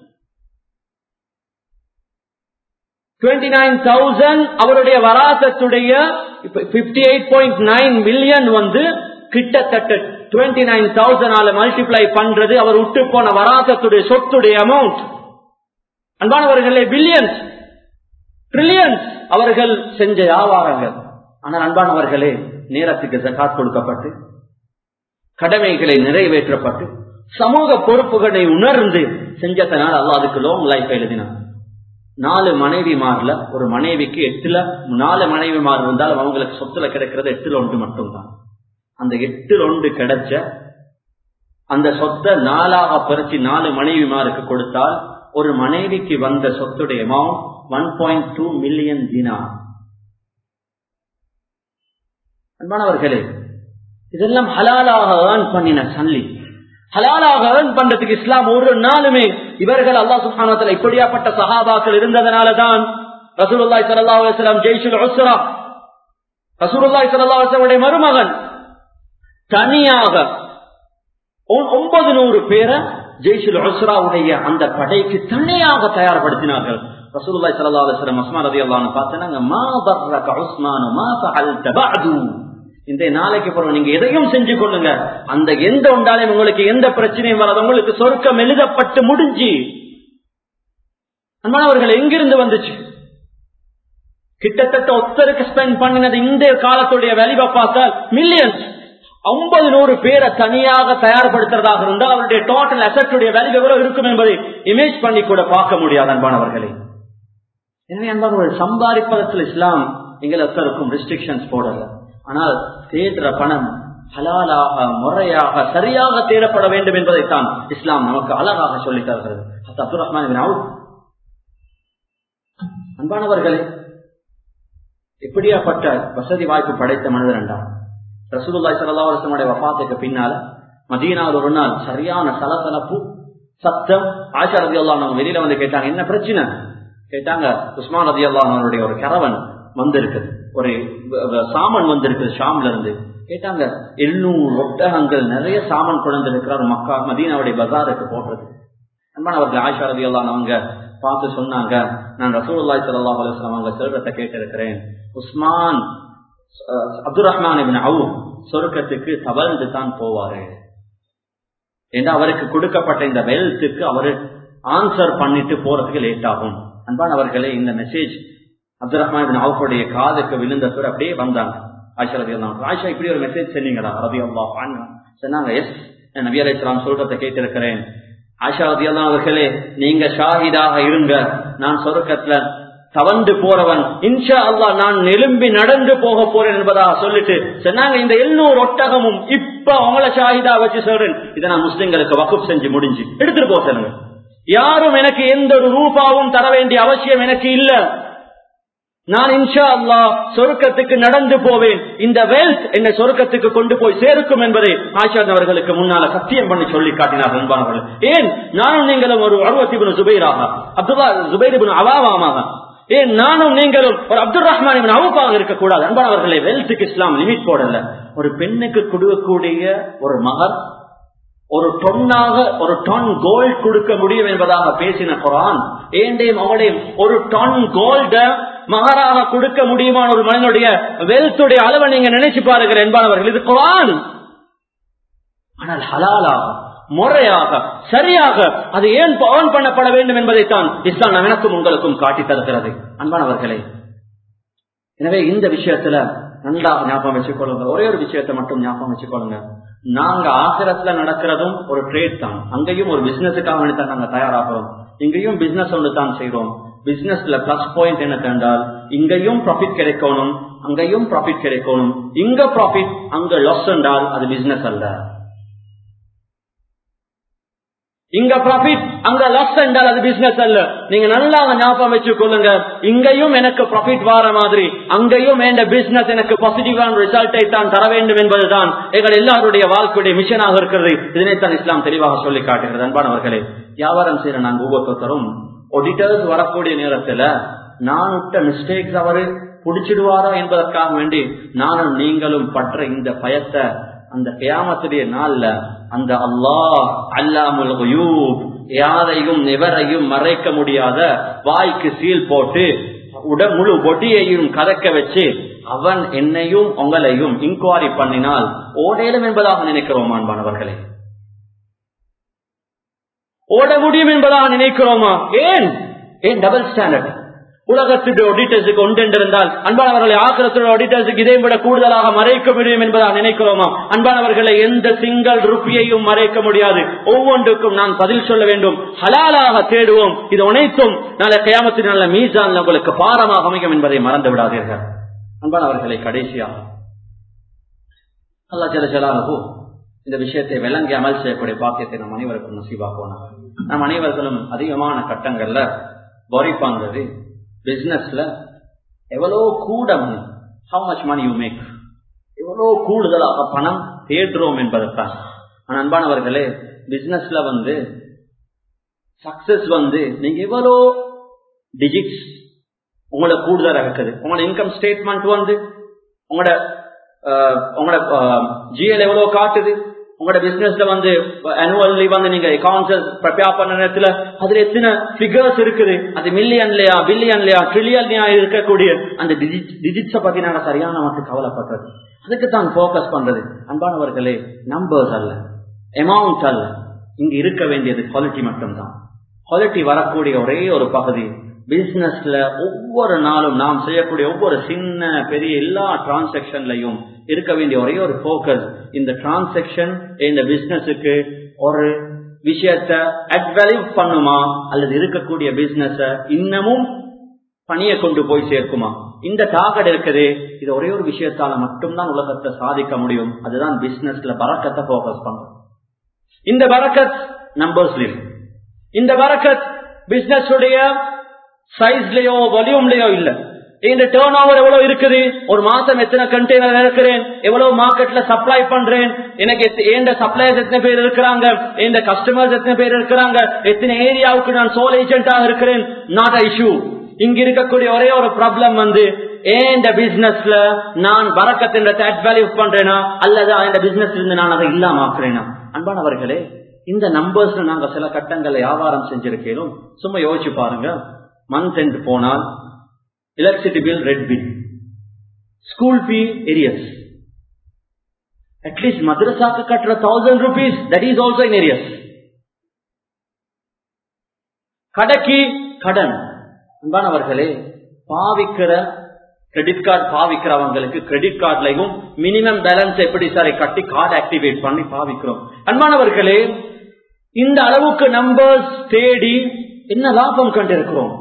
Speaker 1: twenty nine thousand அவருடைய வராசத்துடைய fifty eight point nine million வந்து கிட்டத்தட்ட டுவெண்ட்டி நைன் தௌசண்ட் மல்டிப்ளை பண்றது அவர் விட்டு போன வராசத்துடைய சொத்துடைய அமௌண்ட். அன்பானவர்களே, பில்லியன்ஸ் ட்ரில்லியன்ஸ் அவர்கள் செஞ்ச வியாபாரங்கள். ஆனால் அன்பானவர்களே, நேரத்துக்கு ஜகாத் கொடுக்கப்பட்டு கடமைகளை நிறைவேற்றப்பட்டு சமூக பொறுப்புகளை உணர்ந்து செஞ்சதனால் அல்லாஹ் அதுக்கு லாங் லைஃப் எழுதினார். நாலு மனைவி மாறல ஒரு மனைவிக்கு எட்டுல நாலு மனைவி மாறு இருந்தாலும் அவங்களுக்கு சொத்துல கிடைக்கிறது எட்டுல ஒன்று மட்டும்தான். அந்த எட்டுல ஒன்று கிடைச்ச அந்த சொத்தை நாலாக பிரிச்சு நாலு மனைவி மாருக்கு கொடுத்தால் ஒரு மனைவிக்கு வந்த சொத்துடைய amount one point two million தினார். அன்பானவர்களே, இதெல்லாம் ஹலாலாக ஏர்ன் பண்ணின சல்லி. ஹலாலாக ஏர்ன் பண்றதுக்கு இஸ்லாம் ஒரு நாளுமே இவர்கள் அல்லாஹ் சுப்ஹானஹு வ தஆலா இப்படியாப்பட்ட சஹாபாக்கள் இருந்ததனாலதான் ரசூலுல்லாஹி ஸல்லல்லாஹு அலைஹி வஸல்லம் ஜெய்ஷுல் உஸ்ரா ரசூலுல்லாஹி ஸல்லல்லாஹு அலைஹி வஸல்லம் மருமகன் தனியாக ஒன்பது நூறு பேரை ஜெய்ஷுல் உஸ்ராவுடைய அந்த படைக்கு தனியாக தயார்படுத்தினார்கள். ரசூலுல்லாஹி ஸல்லல்லாஹு அலைஹி வஸல்லம் உஸ்மான் রাদিয়াল্লাহு அன்ஹு பார்த்தாங்க, மா பர்ரக உஸ்மான் மா ஃபஅல்த பஅது. இந்த நாளைக்கு பிறகு நீங்க எதையும் செஞ்சு கொள்ளுங்க, அந்த எந்த உண்டாலும் உங்களுக்கு எந்த பிரச்சனையும் வராது, உங்களுக்கு சொர்க்கம் எழுதப்பட்டு முடிஞ்சு. அன்பானவர்கள், எங்கிருந்து வந்துச்சு? கிட்டத்தட்ட ஒத்தருக்கு ஸ்பெண்ட் பண்ணினது இந்த காலத்துடைய வேல்யூவை பார்த்தால் மில்லியன்ஸ். ஐம்பது நூறு பேரை தனியாக தயார்படுத்துறதாக இருந்தால் அவருடைய டோட்டல் அசெட்டுடைய வேல்யூ எவ்வளவு இருக்கும் என்பதை இமேஜ் பண்ணி கூட பார்க்க முடியாது. அன்பானவர்களே, எனவே அன்பானவர்கள், சம்பாதிப்பதற்கு இஸ்லாம் எங்களை ஒத்தருக்கும் ரெஸ்ட்ரிக்ஷன்ஸ் போடல. ஆனால் தேடுற பணம் ஹலாலாக முறையாக சரியாக தேடப்பட வேண்டும் என்பதைத்தான் இஸ்லாம் நமக்கு அழகாக சொல்லித் தருகிறது. அப்துல் ரஹ்மான் பின் அவுஃப் அன்பானவர்களே, எப்படியாப்பட்ட வசதி வாய்ப்பு படைத்த மனிதர் என்றார். ரசூலுல்லாஹி ஸல்லல்லாஹு அலைஹி வஸல்லம் வஃபாத்துக்கு பின்னால மதீனாவில் ஒரு நாள் சரியான சலசலப்பு சத்தம். ஆயிஷா ரலியல்லாஹு அன்ஹா வெளியில வந்து கேட்டாங்க, என்ன பிரச்சனை கேட்டாங்க. உஸ்மான் ரலியல்லாஹு அன்ஹுடைய ஒரு கரவன் வந்திருக்குது, ஒரு சாமான் வந்திருக்கு ஷாம்ல இருந்து. கேட்டாங்க, எழுநூறு ஒட்டகங்கள் நிறைய சாமான் கொண்டு இருக்கிறார் மக்கா மதீனாவுடைய பஜாருக்கு போடுறது. அன்பான அவர்கள் ஆயிஷா ரலியல்லாஹு அன்ஹா அவங்க பார்த்து சொன்னாங்க, நான் ரசூலுல்லாஹி ஸல்லல்லாஹு அலைஹி வஸல்லம் அவங்க சொல்றத கேட்டிருக்கிறேன். Usman Abdul Rahman ibn Auf சொர்க்கத்துக்கு தவழ்ந்து தான் போவாரு என்று அவருக்கு கொடுக்கப்பட்ட இந்த வெல்த்துக்கு அவரு ஆன்சர் பண்ணிட்டு போறதுக்கு லேட் ஆகும். அன்பானவர்களே, இந்த மெசேஜ் அப்துல் ரஹ்மான் இப்னு அவுஃபுடைய காதுக்கு விழுந்த பிறகு அப்படியே வந்தாங்க. ஆயிஷா ரலியல்லாஹு அன்ஹா, ஆயிஷா இப்படி ஒரு மெசேஜ் சொன்னீங்களா ரலியல்லாஹு அன்ஹா? சொன்னாங்க, எஸ் நபி அலைஹிஸ்ஸலாம் சொல்றதை கேட்டிருக்கிறேன். ஆயிஷா ரலியல்லாஹு அவர்களே, நீங்க ஷாஹிதாக இருங்க, நான் சொர்க்கத்துல தவண்டு போறவன், இன்ஷா அல்லாஹ் நான் எழும்பி நடந்து போக போறேன் என்பதாக சொல்லிட்டு சொன்னாங்க. இந்த எழுநூறு ஒட்டகமும் இப்ப உங்களை ஷாஹிதா வச்சு சொல்றேன், இதை நான் முஸ்லிம்களுக்கு வக்ஃப் செஞ்சு முடிஞ்சு எடுத்துட்டு போக சொல்லுங்க. யாரும் எனக்கு எந்த ஒரு ரூபாவும் தர வேண்டிய அவசியம் எனக்கு இல்ல. நான் இன்ஷா அல்லாஹ் சொர்க்கத்துக்கு நடந்து போவேன். இந்த வெல்த் என்னை சொர்க்கத்துக்கு கொண்டு போய் சேர்க்கும் என்பதை ஆயிஷா அவர்களுக்கு முன்னால சத்தியம் பண்ணி சொல்லி காட்டினார். அன்பானவர்கள், ஏன் நானும் நீங்களும் ஒரு உர்வத் இப்னு ஸுபைராக, அப்துல்லா ஸுபைர் இப்னு அவாவாமாக, ஏன் நானும் நீங்களும் ஒரு அப்துல் ரஹ்மான் இப்னு அவுஃபாக இருக்கக்கூடாது? அன்பானவர்களே, வெல்த்துக்கு இஸ்லாம் லிமிட் போடல. ஒரு பெண்ணுக்கு கொடுக்கக்கூடிய ஒரு மகர் ஒரு டொன்னாக ஒரு டன் கோல்ட் கொடுக்க முடியும் என்பதாக பேசின குர்ஆன், ஏண்டையும் அவளையும் ஒரு டன் கோல்ட மகராக கொடுக்க முடியுமான ஒரு மனிதனுடைய வெல்த்துடைய அளவை நீங்க நினைச்சு பாருங்க என்பானவர்கள். இது குர்ஆன். ஆனால் ஹலாலாக, முறையாக, சரியாக அது ஏன் பவன் பண்ணப்பட வேண்டும் என்பதைத்தான் இஸ்லாம் எனக்கும் உங்களுக்கும் காட்டி தருகிறது. அன்பானவர்களே, எனவே இந்த விஷயத்துல நல்லா ஞாபகம் வச்சுக்கொள்ளுங்க. ஒரே ஒரு விஷயத்தை மட்டும் ஞாபகம் வச்சுக்கொள்ளுங்க. நாங்க ஆசிரத்துல நடக்கிறதும் ஒரு ட்ரேட் தான். அங்கேயும் ஒரு பிசினஸுக்காக வேண்டித்தான் நாங்க தயாராகிறோம். இங்கேயும் பிசினஸ் ஒன்று தான் செய்வோம். பிசினஸ்ல பிளஸ் பாயிண்ட் என்ன கண்டால், இங்கேயும் ப்ராஃபிட் கிடைக்கணும், அங்கேயும் ப்ராஃபிட் கிடைக்கணும். இங்க ப்ராஃபிட் அங்க லாஸ் என்றால் அது பிசினஸ் அல்ல. இங்க ப்ராஃபிட் அங்க லாஸ் என்றால் அது பிசினஸ் அல்ல. நீங்க நல்லா ஞாபகம் வச்சு கொள்ளுங்க. இங்கேயும் எனக்கு ப்ராஃபிட் வர மாதிரி அங்கேயும் என்ற பிசினஸ் எனக்கு பாசிட்டிவான ரிசல்ட்டை தான் தர வேண்டும் என்பதுதான் எங்கள் எல்லாருடைய வாழ்க்கையுடைய மிஷனாக இருக்கிறது. இதனைத்தான் இஸ்லாம் தெளிவாக சொல்லி காட்டுகிறது. அன்பானவர்களே, வியாபாரம் செய்யற நாங்க ஒவ்வொருத்தரும் ஆடிட்டர்ஸ் வரக்கூடிய நேரத்துல நான் விட்ட மிஸ்டேக்ஸ் அவரு புடிச்சிடுவாரோ என்பதற்காக வேண்டி நானும் நீங்களும் பற்ற இந்த பயத்தை அந்த கியாமத்துடைய நாள்ல அந்த அல்லாஹ் அல்லாமுல் குயூப், யாரையும் எவரையும் மறைக்க முடியாத வாய்க்கு சீல் போட்டு உட முழு பொடியையும் கதக்க வச்சு அவன் என்னையும் உங்களையும் இன்குவாரி பண்ணினால் ஓடேலும் என்பதாக நினைக்கிறோமா? அன்பானவர்களே, ஓட முடியும் என்பதாக நினைக்கிறோமா? ஏன் ஏன் டபுள் ஸ்டாண்டர்ட்? உலகத்துடைய ஆடிட்டர்ஸுக்கு ஒன்றென்றிருந்தால் அன்பானவர்களை ஆக்கிரத்துடைய ஆடிட்டர்ஸுக்கு இதை விட கூடுதலாக மறைக்க முடியும் என்பதாக நினைக்கிறோமா? அன்பானவர்களை, எந்த சிங்கிள் ருப்பியையும் மறைக்க முடியாது. ஒவ்வொன்றுக்கும் நான் பதில் சொல்ல வேண்டும். ஹலாலாக தேடுவோம். இது அனைத்தும் நாளை கியாமத்தின் நல்ல மீசான் உங்களுக்கு பாரமாக அமையும் என்பதை மறந்து விடாதீர்கள். அன்பானவர்களை, கடைசியாக அல்லாஹ் ஜல்ல ஜலாலுஹு இந்த விஷயத்தை விளங்கி அமல் செய்யக்கூடிய பாக்கியத்தை நம் அனைவருக்கும் நசீபாக்குவானாக. நம் அனைவர்களும் அதிகமான கட்டங்கள்ல வரிப்பாங்கிறது பிசினஸ்ல எவ்வளவு கூட money, how much money you make, எவ்வளவு கூடுதலாக பணம் தேடுறோம் என்பதற்கான. ஆனா அன்பானவர்களே, பிசினஸ்ல வந்து சக்சஸ் வந்து நீங்க எவ்வளோ டிஜிட்ஸ் உங்களோட கூடுதலா இருக்குது. உங்களோட இன்கம் ஸ்டேட்மெண்ட் வந்து உங்களோட உங்களோட ஜிஎல் எவ்வளவு காட்டுது. உங்களோட பிசினஸ்ல வந்து ஆனுவல்லி வந்து நீங்க அக்கவுண்ட்ஸ் ப்ரிப்பேர் பண்ண நேரத்துல அதுல எத்தனை ஃபிகர்ஸ் இருக்குது, அது மில்லியன்லயா பில்லியன்லயா ட்ரில்லியன்லயா இருக்கக்கூடிய அந்த டிஜிட்ஸ பத்தி நாங்க சரியான மட்டும் கவலைப்படுறது, அதுக்கு தான் போக்கஸ் பண்றது. அன்பானவர்களே, நம்பர்ஸ் அல்ல, அமௌண்ட் அல்ல, இங்க இருக்க வேண்டியது குவாலிட்டி மட்டும்தான். குவாலிட்டி வரக்கூடிய ஒரே ஒரு பகுதி பிசினஸ்ல ஒவ்வொரு நாளும் நாம் செய்யக்கூடிய ஒவ்வொரு சின்ன பெரிய எல்லா டிரான்சாக்சன்லையும் இருக்க வேண்டிய ஒரே ஒரு போக்கஸ், இந்த டிரான்சாக்சன் இந்த பிசினஸுக்கு ஒரு விஷயத்தை அட் வேல்யூ பண்ணுமா அல்லது இருக்கக்கூடிய பிசினஸ இன்னமும் பணியை கொண்டு போய் சேர்க்குமா? இந்த டார்கெட் இருக்குது. இது ஒரே ஒரு விஷயத்தால மட்டும்தான் உலகத்தை சாதிக்க முடியும். அதுதான் பிசினஸ்ல பரக்கத்தை போக்கஸ் பண்றோம். இந்த பரக்கத் நம்பர்ஸ்ல, இந்த பரக்கத் பிசினஸ் உடைய சைஸ்லயோ வால்யூம்லயோ இல்ல. இந்த டர்ன் ஓவர் எவ்வளவு இருக்குது, ஒரு மாசம் எத்தனை கண்டெய்னர் இருக்கிறேன், எவ்வளவு மார்க்கெட்ல சப்ளை பண்றேன், எனக்கு எந்த சப்ளையர்ஸ் எத்தனை பேர் இருக்கிறாங்க, எந்த கஸ்டமர்ஸ் எத்தனை பேர் இருக்கிறாங்க, எத்தனை ஏரியாவுக்கு நான் சோல் ஏஜென்டாக இருக்கிறேன், நாட் அ இஷ்யூ. இங்க இருக்கக்கூடிய ஒரே ஒரு ப்ராப்ளம் வந்து இந்த பிசினஸ்ல நான் பரக்கத்தின் ஆட் வேல்யூ பண்றேனா அல்லது இந்த பிசினஸ்ல இருந்து நான் அதை இல்லாம ஆக்குறேனா? அன்பானவர்களே, இந்த நம்பர்ஸ் நாங்க சில கட்டங்களை வியாபாரம் செஞ்சிருக்கோம். சும்மா யோசிச்சு பாருங்க. மந்த் எண்ட் போனால் electricity bill, rent bill, school fee, arrears, at least மദ്രസാக்கு கட்டுற thousand rupees, that is also in arrears. கடைக்கு கடன். அன்பானவர்களே, பாவிக்கிற கிரெடிட் கார்டு பாவிக்கிறவங்களுக்கு கிரெடிட் கார்டுலையும் மினிமம் பேலன்ஸ் எப்படி சார் கட்டி கார்டு ஆக்டிவேட் பண்ணி பாவிக்கிறோம். அன்பானவர்களே, இந்த அளவுக்கு நம்பர்ஸ் தேடி என்ன லாபம் கண்டிருக்கிறோம்?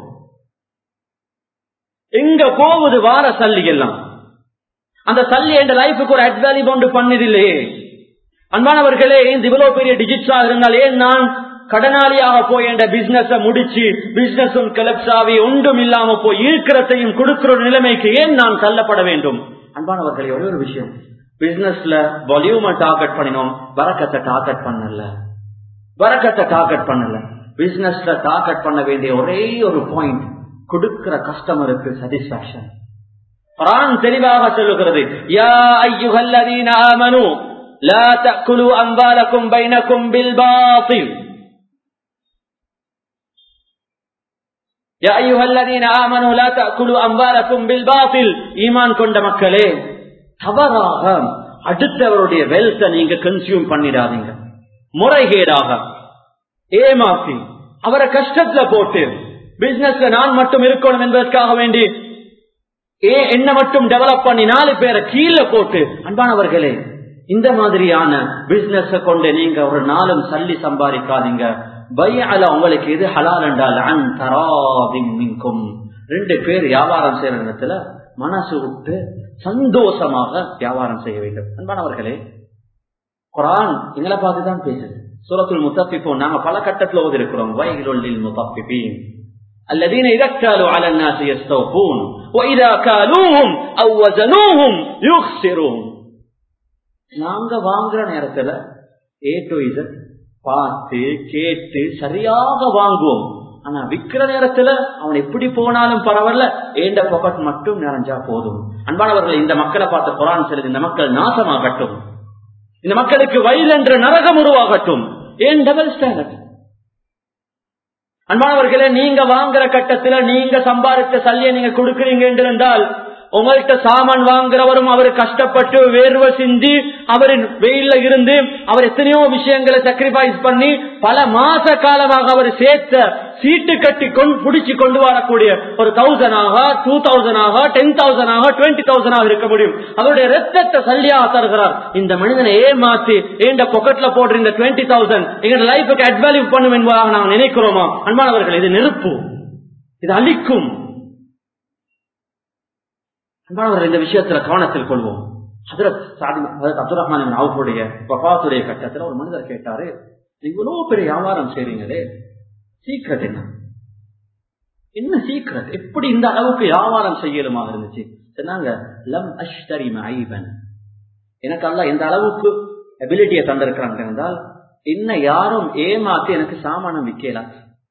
Speaker 1: எங்க போகுது வார சல்லி எல்லாம்? அந்த சல்லி என்ற லைஃபுக்கு ஒரு அட்வாலி கொண்டு பண்ணதில்லையே. அன்பானவர்களே, இவ்வளவு பெரிய டிஜிட்ஸா இருந்தால் ஏன் நான் கடனாளியாக போய் என்ற பிசினஸ் முடிச்சு பிசினஸும் கலப்ஸாவி ஒன்றும் இல்லாம போய் இருக்கிறதையும் கொடுக்கிற நிலைமைக்கு ஏன் நான் தள்ளப்பட வேண்டும்? அன்பானவர்களே, ஒரே ஒரு விஷயம், பிசினஸ்ல வால்யூமை டார்கெட் பண்ணினோம், வரக்கத்தை டார்கெட் பண்ணல. வரக்கத்தை டார்கெட் பண்ணல. பிசினஸ்ல டார்கெட் பண்ண வேண்டிய ஒரே ஒரு பாயிண்ட், கொடுக்கிற கஸ்டமருக்கு சாட்டிஸ்பாக்சன். குர்ஆன் தெளிவாக சொல்லுகிறது, யா அய்யுஹல்லதீன ஆமனூ லா தஅகுலு அம்வாலக்கும் பைனக்கும் பில் பாத்தில். யா அய்யுஹல்லதீன ஆமனூ லா தஅகுலு அம்வாலக்கும் பில் பாத்தில். ஈமான் கொண்ட மக்களே, தவறாக அடுத்தவருடைய வெல்த்தை நீங்க கன்சியூம் பண்ணிடாதீங்க. முறைகேடாக ஏமாத்தி அவரை கஷ்டத்துல போட்டு பிசினஸ்ல நான் மட்டும் இருக்கணும் என்பதற்காக வேண்டி ஏ என்ன மட்டும் டெவலப் பண்ணி நாலு பேரை கீழே போட்டு, அன்பானவர்களே, இந்த மாதிரியான பிசினஸ் கொண்டு நீங்க ஒரு நாளும் சல்லி சம்பாதிக்காதீங்க. பைஅல உங்களுக்கு எது ஹலால் என்றால் அன் தராதின் மின்கும். ரெண்டு பேர் வியாபாரம் செய்யற இடத்துல மனசு விட்டு சந்தோஷமாக வியாபாரம் செய்ய வேண்டும். அன்பானவர்களே, குர்ஆன் எங்களை பார்த்துதான் பேசுது. சூரத்துல் முத்தஃபிஃபூன் நாங்க பல கட்டத்துல ஓதி இருக்கிறோம். வயலுல் லில் முத்தஃபிஃபீன் الذين إذا اكتالوا على الناس يستوفون وإذا كالوهم أو وزنوهم يخسرون. நாங்க வாங்குற நேரத்துல ஏ டு இசட் பார்த்து கேட்டு சரியாக வாங்குவோம். ஆனா விக்கிற நேரத்துல அவன் எப்படி போனாலும் பரவாயில்ல, ஏண்ட பாக்கெட் மட்டும் நிறைஞ்சா போதும். அன்பானவர்கள், இந்த மக்களை பார்த்து குர்ஆன் சொல்லுது, இந்த மக்கள் நாசமாகட்டும், இந்த மக்களுக்கு வயல் என்ற நரகம் உருவாகட்டும். ஏன் டபுள் ஸ்டாண்டர்ட்? அன்பானவர்களே, நீங்க வாங்குற கட்டத்துல நீங்க சம்பாதித்த சல்லியை நீங்க கொடுக்கிறீங்க என்றால், உங்கள்கிட்ட சாமான் வாங்குறவரும் அவர் கஷ்டப்பட்டு வேர்வை சிந்தி அவரின் வெயில இருந்து அவர் எத்தனையோ விஷயங்களை சாக்ரிஃபைஸ் பண்ணி பல மாச காலமாக அவர் சேர்த்த சீட்டு கட்டி கொண்டு புடிச்சு கொண்டு வரக்கூடிய ஒரு தௌசண்ட் ஆக டூ தௌசண்ட் ஆக டென் தௌசண்ட் ஆக டுவெண்ட்டி தௌசண்ட் ஆக இருக்க முடியும். அவருடைய ரத்தத்தை சல்லியாக தருகிறார். இந்த மனிதனை ஏமாத்தி எந்த பாக்கெட்ல போடுற இந்த டுவெண்ட்டி தௌசண்ட் எங்க லைஃபுக்கு அட்வால்யூ பண்ணும் என்பதாக நாங்கள் நினைக்கிறோமா? அன்பானவர்கள், இது நெருப்பு, இது அழிக்கும். அன்பானவர்கள், இந்த விஷயத்துல கவனத்தில் கொள்வோம். ஹஜ்ரத் அப்துல் ரஹ்மான் அவுஃபுடைய வஃபாத்துடைய கட்டத்துல ஒரு மனிதர் கேட்டாரு, இவ்வளவு பெரிய வியாபாரம் செய்றீங்களே, சீக்ரெட் என்ன? என்ன சீக்ரெட்? எப்படி இந்த அளவுக்கு வியாபாரம் செய்யலுமா இருந்துச்சு? சொன்னாங்க, லம் அஷ்தரி மஐபன். எனக்கு அல்லாஹ் எந்த அளவுக்கு எபிலிட்டியை தந்திருக்கிறாங்க என்றால், என்ன யாரும் ஏமாத்தி எனக்கு சாமானம் விற்கலாம்.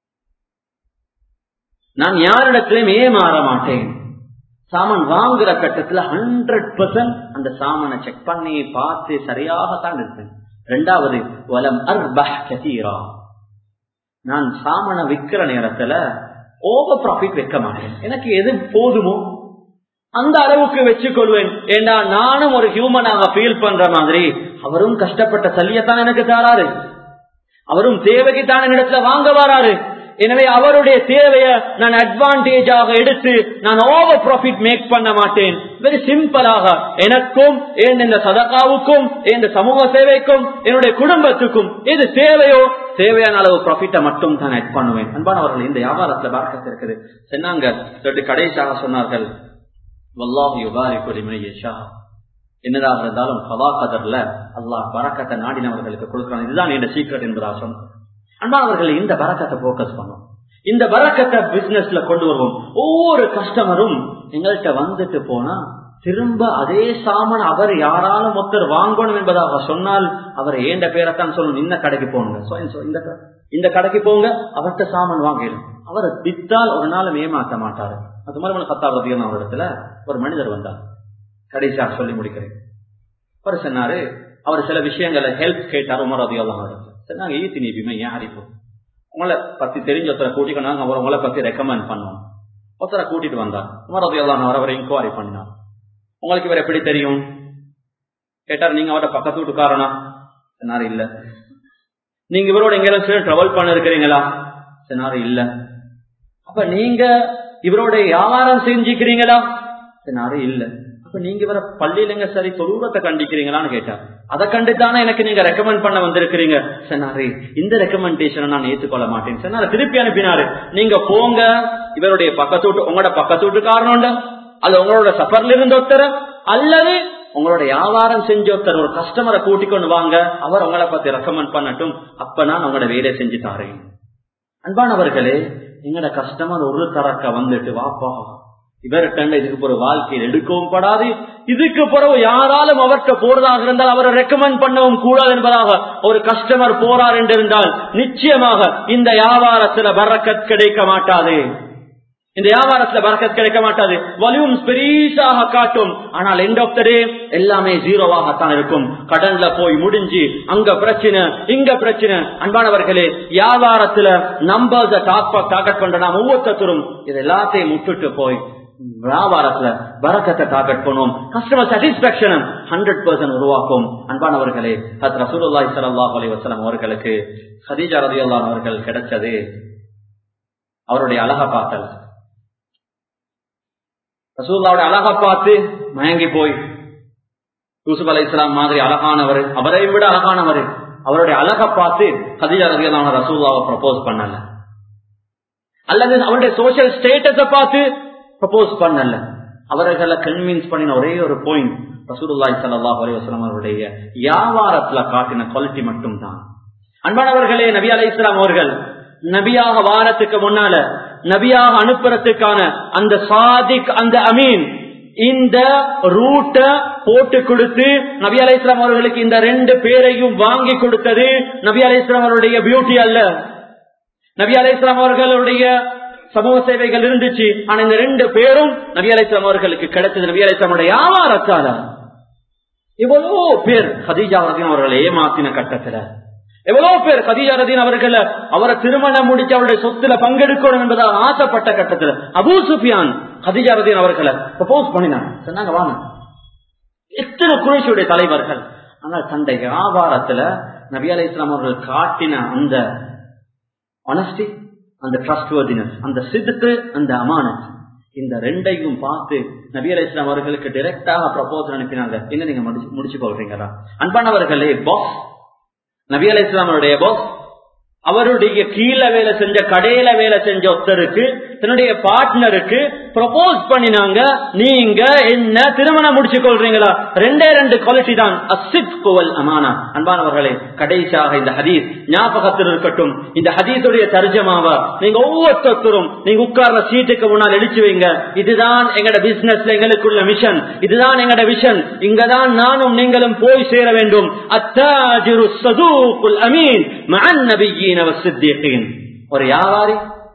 Speaker 1: நான் யாரிடத்திலும் ஏமாற மாட்டேன். சாமான் வாங்குற கட்டத்துல ஹண்ட்ரட் பெர்சென்ட் அந்த சாமானை செக் பண்ணி பார்த்து சரியாகத்தான் இருப்பேன். இரண்டாவது, வலம் அர்பஹ் கதீரா. நான் சாமானை விற்கிற நேரத்துல ஓவர் ப்ராஃபிட் வைக்க மாட்டேன். எனக்கு எது போதுமோ அந்த அளவுக்கு வச்சுக்கொள்வேன். ஏண்டா நானும் ஒரு ஹியூமனாக ஃபீல் பண்ற மாதிரி அவரும் கஷ்டப்பட்ட சல்லியத்தான் எனக்கு தாராரு, அவரும் தேவைக்கு தான் என்னிடத்துல வாங்க வராரு. எனவே அவருடைய தேவையை நான் அட்வான்டேஜாக எடுத்து நான் ஓவர் ப்ராஃபிட் மேக் பண்ண மாட்டேன். வெரி சிம்பிளாக எனக்கும் இந்த சதகாவுக்கும் இந்த சமூக சேவைக்கும் என்னுடைய குடும்பத்துக்கும் எது தேவையோ தேவையான அளவு ப்ராஃபிட்டை மட்டும் தான் ஆட் பண்ணுவேன். அன்பானவர்கள், இந்த வியாபாரத்துல பரக்கத் இருக்குது. சொன்னாங்க, கடைசியாக சொன்னார்கள், வல்லாஹு யுபாரிகு லிமன் யஷா. என்னதாக இருந்தாலும் கதா கதர்ல அல்லாஹ் பரக்கத்தை நாடினவர்களுக்கு கொடுக்கிறான். இதுதான் இந்த சீக்ரெட் என்பதாக சொன்னார். அன்பானவர்கள், இந்த பரக்கத்தை போக்கஸ் பண்ணுவோம். இந்த பரக்கத்தை பிசினஸ்ல கொண்டு வருவோம். ஒவ்வொரு கஸ்டமரும் எங்கள்கிட்ட வந்துட்டு போனா திரும்ப அதே சாமான் அவர் யாராலும் ஒருத்தர் வாங்கணும் என்பதாக சொன்னால் அவர் ஏண்ட பேரைத்தான் சொல்லணும். இந்த கடைக்கு போங்க, இந்த கடைக்கு போங்க, அவர்கிட்ட சாமான் வாங்கணும். அவரை வித்தால் ஒரு நாளும் ஏமாற்ற மாட்டாரு. அது மாதிரி கத்தாபதியான ஒரு இடத்துல ஒரு மனிதர் வந்தார். கடைசியாக சொல்லி முடிக்கிறேன். அவர் சொன்னாரு, அவர் சில விஷயங்களை ஹெல்ப் கேட்டார். உமர் ரலியல்லாஹு அன்ஹு சொன்னாங்க, ஈத்தி நீபிமை யாரிப்போம், உங்களை பத்தி தெரிஞ்ச ஒருத்தரை கூட்டிட்டு நாங்க உங்களை பத்தி ரெக்கமெண்ட் பண்ணோம். ஒருத்தரை கூட்டிட்டு வந்தார். உமர் ரலியல்லாஹு அன்ஹு அவரை இன்குவரி பண்ணினார். உங்களுக்கு இவர் எப்படி தெரியும் கேட்டார். நீங்க அவரோட பக்கத்து வீட்டுக்காரனா? சொன்னாரு, இல்ல. நீங்க இவரோட எங்கேயாவது டிராவல் பண்ண இருக்கிறீங்களா? சொன்னாரு, இல்ல. அப்ப நீங்க இவரோட வியாபாரம் செஞ்சுக்கிறீங்களா? சொன்னாரு இல்ல. அப்ப நீங்க வர பள்ளியிலங்க சரி தொழுவத்தை கண்டிக்கிறீங்களான்னு கேட்டா, அதை கண்டுதானே எனக்கு நீங்க ரெக்கமெண்ட் பண்ண வந்திருக்கிறீங்க சொன்னாரு. இந்த ரெக்கமெண்டேஷனை நான் ஏற்றுக்கொள்ள மாட்டேன் சொன்னாரு. திருப்பி அனுப்பினாரு. நீங்க போங்க, இவருடைய பக்கத்து வீட்டு உங்களோட பக்கத்து வீட்டுக்காரனோண்ட அது உங்களோட சஃபர்ல இருந்த ஒருத்தர் அல்லது உங்களோட வியாபாரம் செஞ்ச ஒருத்தர் ஒரு கஸ்டமரை கூட்டிக் கொண்டு வாங்க, அவர் உங்களை பத்தி ரெக்கமெண்ட் பண்ணட்டும், அப்ப நான் உங்களோட வேலையை செஞ்சு தாரேன். அன்பானவர்களே, எங்களோட கஸ்டமர் ஒரு தரக்க வந்துட்டு வாப்பா இவர்கிட்ட இதுக்கு ஒரு வாழ்க்கையில் எடுக்கவும் படாது, இதுக்கு பிறகு யாராலும் அவர்கிட்ட போறதாக இருந்தால் அவரை ரெக்கமெண்ட் பண்ணவும் கூடாது என்பதாக ஒரு கஸ்டமர் போறார் என்றிருந்தால் நிச்சயமாக இந்த வியாபாரத்துல பரக்கத் கிடைக்க மாட்டாது. இந்த வியாபாரத்துல பரக்கத் கிடைக்க மாட்டாது. வால்யூம்ஸ் பெரிசாக காட்டும், ஆனால் எண்ட் ஆஃப் த டே எல்லாமே ஜீரோவாகத்தான் இருக்கும். கடன்ல போய் முடிஞ்சு அங்க பிரச்சனை இங்க பிரச்சனை. அன்பானவர்களே, வியாபாரத்துல நம்பர்ஸ் டார்கெட் பண்ற நாம் ஒவ்வொருத்தரும் இது எல்லாத்தையும் முட்டுட்டு போய் வியாபாரத்துல பரக்கத்தை டார்கெட் பண்ணுவோம். கஸ்டமர் சாட்டிஸ்பாக்சன் ஹண்ட்ரட் பெர்சன்ட் உருவாக்கும். அன்பானவர்களே, ஹஜ்ரத் ரசூலுல்லாஹி ஸல்லல்லாஹு அலைஹி வஸல்லம் அவர்களுக்கு கதீஜா ரலியல்லாஹு அன்ஹா அவர்கள் கிடைச்சது அவருடைய அழகை பார்த்தல். ரசூலுல்லாஹ்வுடைய அழகை பார்த்து மயங்கி போய் யூசுப் அலைஹிஸ்ஸலாம் மாதிரி அழகானவர், அவரை விட அழகானவர், அவருடைய அழகை பார்த்து கதீஜா ரலியல்லாஹு அன்ஹா ரசூலுல்லாஹ்வை ப்ரப்போஸ் பண்ணல, அல்லது அவருடைய சோஷியல் ஸ்டேட்டஸை பார்த்து ப்ரப்போஸ் பண்ணல. அவர்களை கன்வின்ஸ் பண்ணின ஒரே ஒரு பாயிண்ட் ரசூலுல்லாஹி ஸல்லல்லாஹு அலைஹி வஸல்லம் அவருடைய வியாபாரத்துல காட்டின குவாலிட்டி மட்டும் தான். அன்பானவர்களே, நபி அலைஹிஸ்ஸலாம் அவர்கள் நபியாக வாரத்துக்கு முன்னால நபியாக அனுப்புறதுக்கான அந்த சாதிக் அந்த அமீன் இந்த ரூட்ட போட்டு கொடுத்து நபி அலைஹிஸ்ஸலாம் அவர்களுக்கு இந்த ரெண்டு பேரையும் வாங்கி கொடுத்தது நபி அலைஹிஸ்ஸலாம் அவருடைய பியூட்டி அல்ல. நபி அலைஹிஸ்ஸலாம் அவர்களுடைய சமூக சேவைகள் இருந்துச்சு, ஆனா இந்த ரெண்டு பேரும் நபி அலைஹிஸ்ஸலாம் அவர்களுக்கு கிடைச்சது நபி அலைஹிஸ்ஸலாமுடைய வியாபாரத்தால. எவ்வளவு பேர் கதீஜா ரலியல்லாஹு அவர்களை ஏமாத்தின கட்டத்துல, எவ்வளவு பேர் கதீஜா ரலியல்லாஹு அவர்களை அவரை திருமணம் முடிச்சு அவருடைய சொத்துல பங்கெடுக்கணும் என்பதாக ஆசைப்பட்ட கட்டத்துல அபூ சுஃபியான் கதீஜா ரலியல்லாஹு அவர்களை ப்ரப்போஸ் பண்ணினாங்க. சொன்னாங்க வாங்க. எத்தனை குறைஷியுடைய தலைவர்கள், ஆனால் தந்தை வியாபாரத்துல நபி அலைஹிஸ்ஸலாம் அவர்கள் காட்டின அந்த ஆனஸ்டி, அந்த ட்ரஸ்ட்வர்தினஸ், அந்த சித்து, அந்த அமானத், இந்த ரெண்டையும் பார்த்து நபி அலைஹிஸ்ஸலாம் அவர்களுக்கு டைரக்டாக ப்ரப்போசல் அனுப்பினாங்க. என்ன நீங்க முடிச்சு கொள்றீங்களா? அன்பானவர்களே, பாஸ் நபி அலைஹிஸ்ஸலாம் அவருடைய பாஸ் அவருடைய கீழே வேலை செஞ்ச கடையில வேலை செஞ்ச ஒருத்தருக்கு தன்னுடைய பார்ட்னருக்கு ப்ரப்போஸ் பண்ணினாங்க, நீங்க என்ன திருமணம் முடிச்சு கொள்றீங்களா? ரெண்டே ரெண்டு குவாலிட்டி தான், அஸ்ஸித்கு வல் அமானா. அன்பானவர்களே, கடைசியாக இந்த ஹதீஸ் ஞாபகத்தில் இருக்கட்டும். இந்த ஹதீஸுடைய தர்ஜமாவா நீங்க ஒவ்வொருத்தரும் நீங்க உட்கார்ற சீட்டுக்கு முன்னால் எழுச்சி வைங்க. இதுதான் எங்கட பிசினஸ்ல எங்களுக்குள்ள மிஷன், இதுதான் எங்கட விஷன், இங்கதான் நானும் நீங்களும் போய் சேர வேண்டும். அத்தாஜிரு ஸதூகுல் அமீன் மஅன் நபிய்யீன வஸ்ஸித்தீகீன். ஒரு வியாபாரி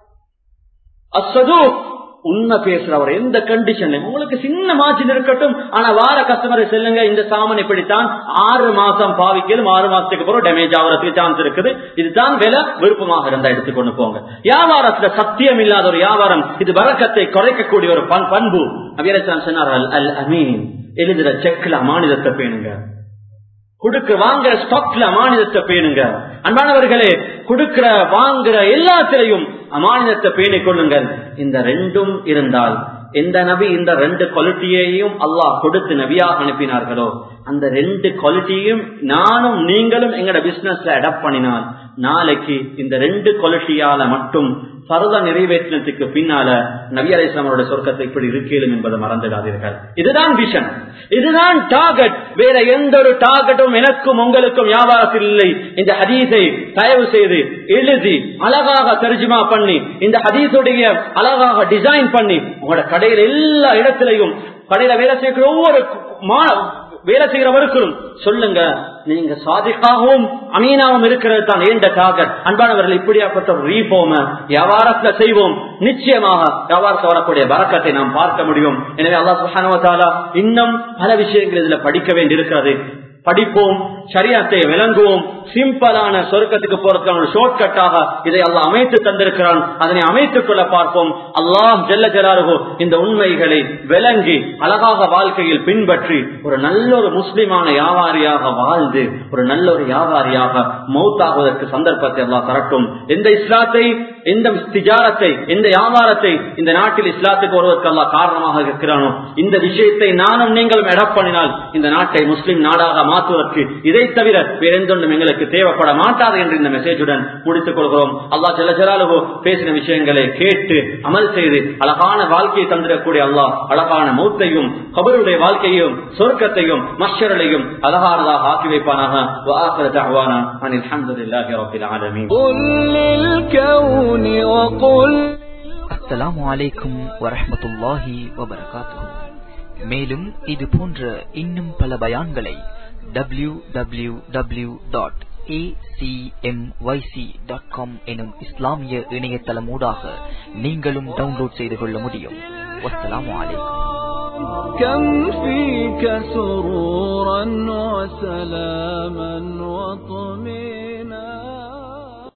Speaker 1: அஸ்ஸதூக் உண்மை பேசுறவர் எந்த கண்டிஷன்ல உங்களுக்கு சின்ன மார்ஜின் இருக்கட்டும், ஆனா வார கஸ்டமரை செல்லுங்க, இந்த சாமான் இப்படித்தான் ஆறு மாசம் பாவிக்கலும், ஆறு மாசத்துக்கு பிறகு டேமேஜ் ஆகிறதுக்கு சான்ஸ் இருக்குது, இதுதான் விலை, விருப்பமாக இருந்தா எடுத்துக்கொண்டு போங்க. வியாபாரத்துல சத்தியம் இல்லாத ஒரு வியாபாரம், இது பரக்கத்தை குறைக்கக்கூடிய ஒரு பண்பு. நபி அலைஹிஸ்ஸலாம் சொன்னார்கள், அல் அமீன், எழுதுற செக்ல அமானிதத்தை பேணுங்க, கொடுக்க வாங்குற ஸ்டாக்ல அமானிதத்தை பேணுங்க. அன்பானவர்களே, கொடுக்கிற வாங்குற எல்லாத்திலையும் அமானிதத்தை பேணிக் கொள்ளுங்கள். இந்த ரெண்டும் இருந்தால், எந்த நபி இந்த ரெண்டு குவாலிட்டியையும் அல்லாஹ் கொடுத்து நபியாக அனுப்பினார்களோ அந்த ரெண்டு குவாலிட்டியும் நானும் நீங்களும் எங்கட பிசினஸ்ல அடாப்ட் பண்ணினால், நாளைக்கு இந்த ரெண்டு குவாலிட்டியால மட்டும் பரத நிறைவேற்றினத்துக்கு பின்னால நபி அலைஹிஸ்ஸலாம் அவருடைய சொர்க்கத்தை இப்படி இருக்கேலும் என்பதை மறந்துடாதீர்கள். இதுதான் விஷன், இதுதான் டார்கெட். வேற எந்த ஒரு டார்கெட்டும் எனக்கும் உங்களுக்கும் வியாபாரத்தில் இல்லை. இந்த ஹதீஸை தயவு செய்து எழுதி அழகாக தர்ஜுமா பண்ணி, இந்த ஹதீஸுடைய அழகாக டிசைன் பண்ணி உங்களோட கடையில எல்லா இடத்திலையும், கடையில வேலை செய்கிற ஒவ்வொரு வேலை செய்கிறவருக்கும் சொல்லுங்க, நீங்க சாதிக்காகவும் அமீனாவும் இருக்கிறது தான் ஏண்ட டார்கெட். அன்பானவர்கள், இப்படியாப்பட்ட ஒரு ரீஃபார்ம வியாபாரத்துல செய்வோம். நிச்சயமாக வியாபாரத்தில் வரக்கூடிய பரக்கத்தை நாம் பார்க்க முடியும். எனவே அல்லாஹ் சுப்ஹானஹு வ தஆலா இன்னும் பல விஷயங்கள் இதுல படிக்க வேண்டி இருக்கிறது. படிப்போம், ஷரியத்தை விளங்குவோம். சிம்பிளான சொர்க்கத்துக்கு போறதுக்கான ஒரு ஷார்ட் கட்டாக இதை அல்லாஹ் அமைத்து தந்திருக்கிறான். அதனை அமைத்துக் கொள்ள பார்ப்போம். அல்லாஹ் ஜல்ல ஜலாலுஹு இந்த உண்மைகளை விளங்கி அழகாக வாழ்க்கையில் பின்பற்றி ஒரு நல்ல ஒரு முஸ்லிமான வியாபாரியாக வாழ்ந்து ஒரு நல்ல ஒரு வியாபாரியாக மௌத்தாகுவதற்கு சந்தர்ப்பத்தை அல்லாஹ் தரட்டும். எந்த இஸ்லாத்தை, எந்த திஜாரத்தை, எந்த வியாபாரத்தை இந்த நாட்டில் இஸ்லாத்துக்கு வருவதற்கு அல்லாஹ் காரணமாக இருக்கிறானோ இந்த விஷயத்தை நானும் நீங்களும் எடப்பண்ணினால் இந்த நாட்டை முஸ்லிம் நாடாக மாற்றுவதற்கு இதை தவிர வேறெந்தொன்றும் எங்களுக்கு தேவைப்பட மாட்டாது என்று இந்த மெசேஜுடன் முடித்துக் கொள்கிறோம். அல்லாஹ் ஜல்ல ஜலாலுஹு பேசின விஷயங்களை கேட்டு அமல் செய்து அழகான வாழ்க்கையை தந்திடக்கூடிய அல்லாஹ் அழகான மௌத்தையும் கபருடைய வாழ்க்கையும் சொர்க்கத்தையும் மஹ்ஷரையும் அழகானதாக ஆக்கி வைப்பானாக. வ ஆகிரு தஅவானா அனில் ஹம்துலில்லாஹி ரப்பில் ஆலமீன்.
Speaker 2: அஸ்ஸலாமு அலைக்கும் வரஹ்மத்துல்லாஹி வபரகாத்துஹு. மேலும் இது போன்ற இன்னும் பல பயான்களை W W W dot A C M Y C dot com எனும் இஸ்லாமிய இணையதளம் ஊடாக நீங்களும் டவுன்லோட் செய்து கொள்ள முடியும். வஸ்ஸலாமு அலைக்கும்.
Speaker 3: كم فيك سرورا وسلاما وطمئنا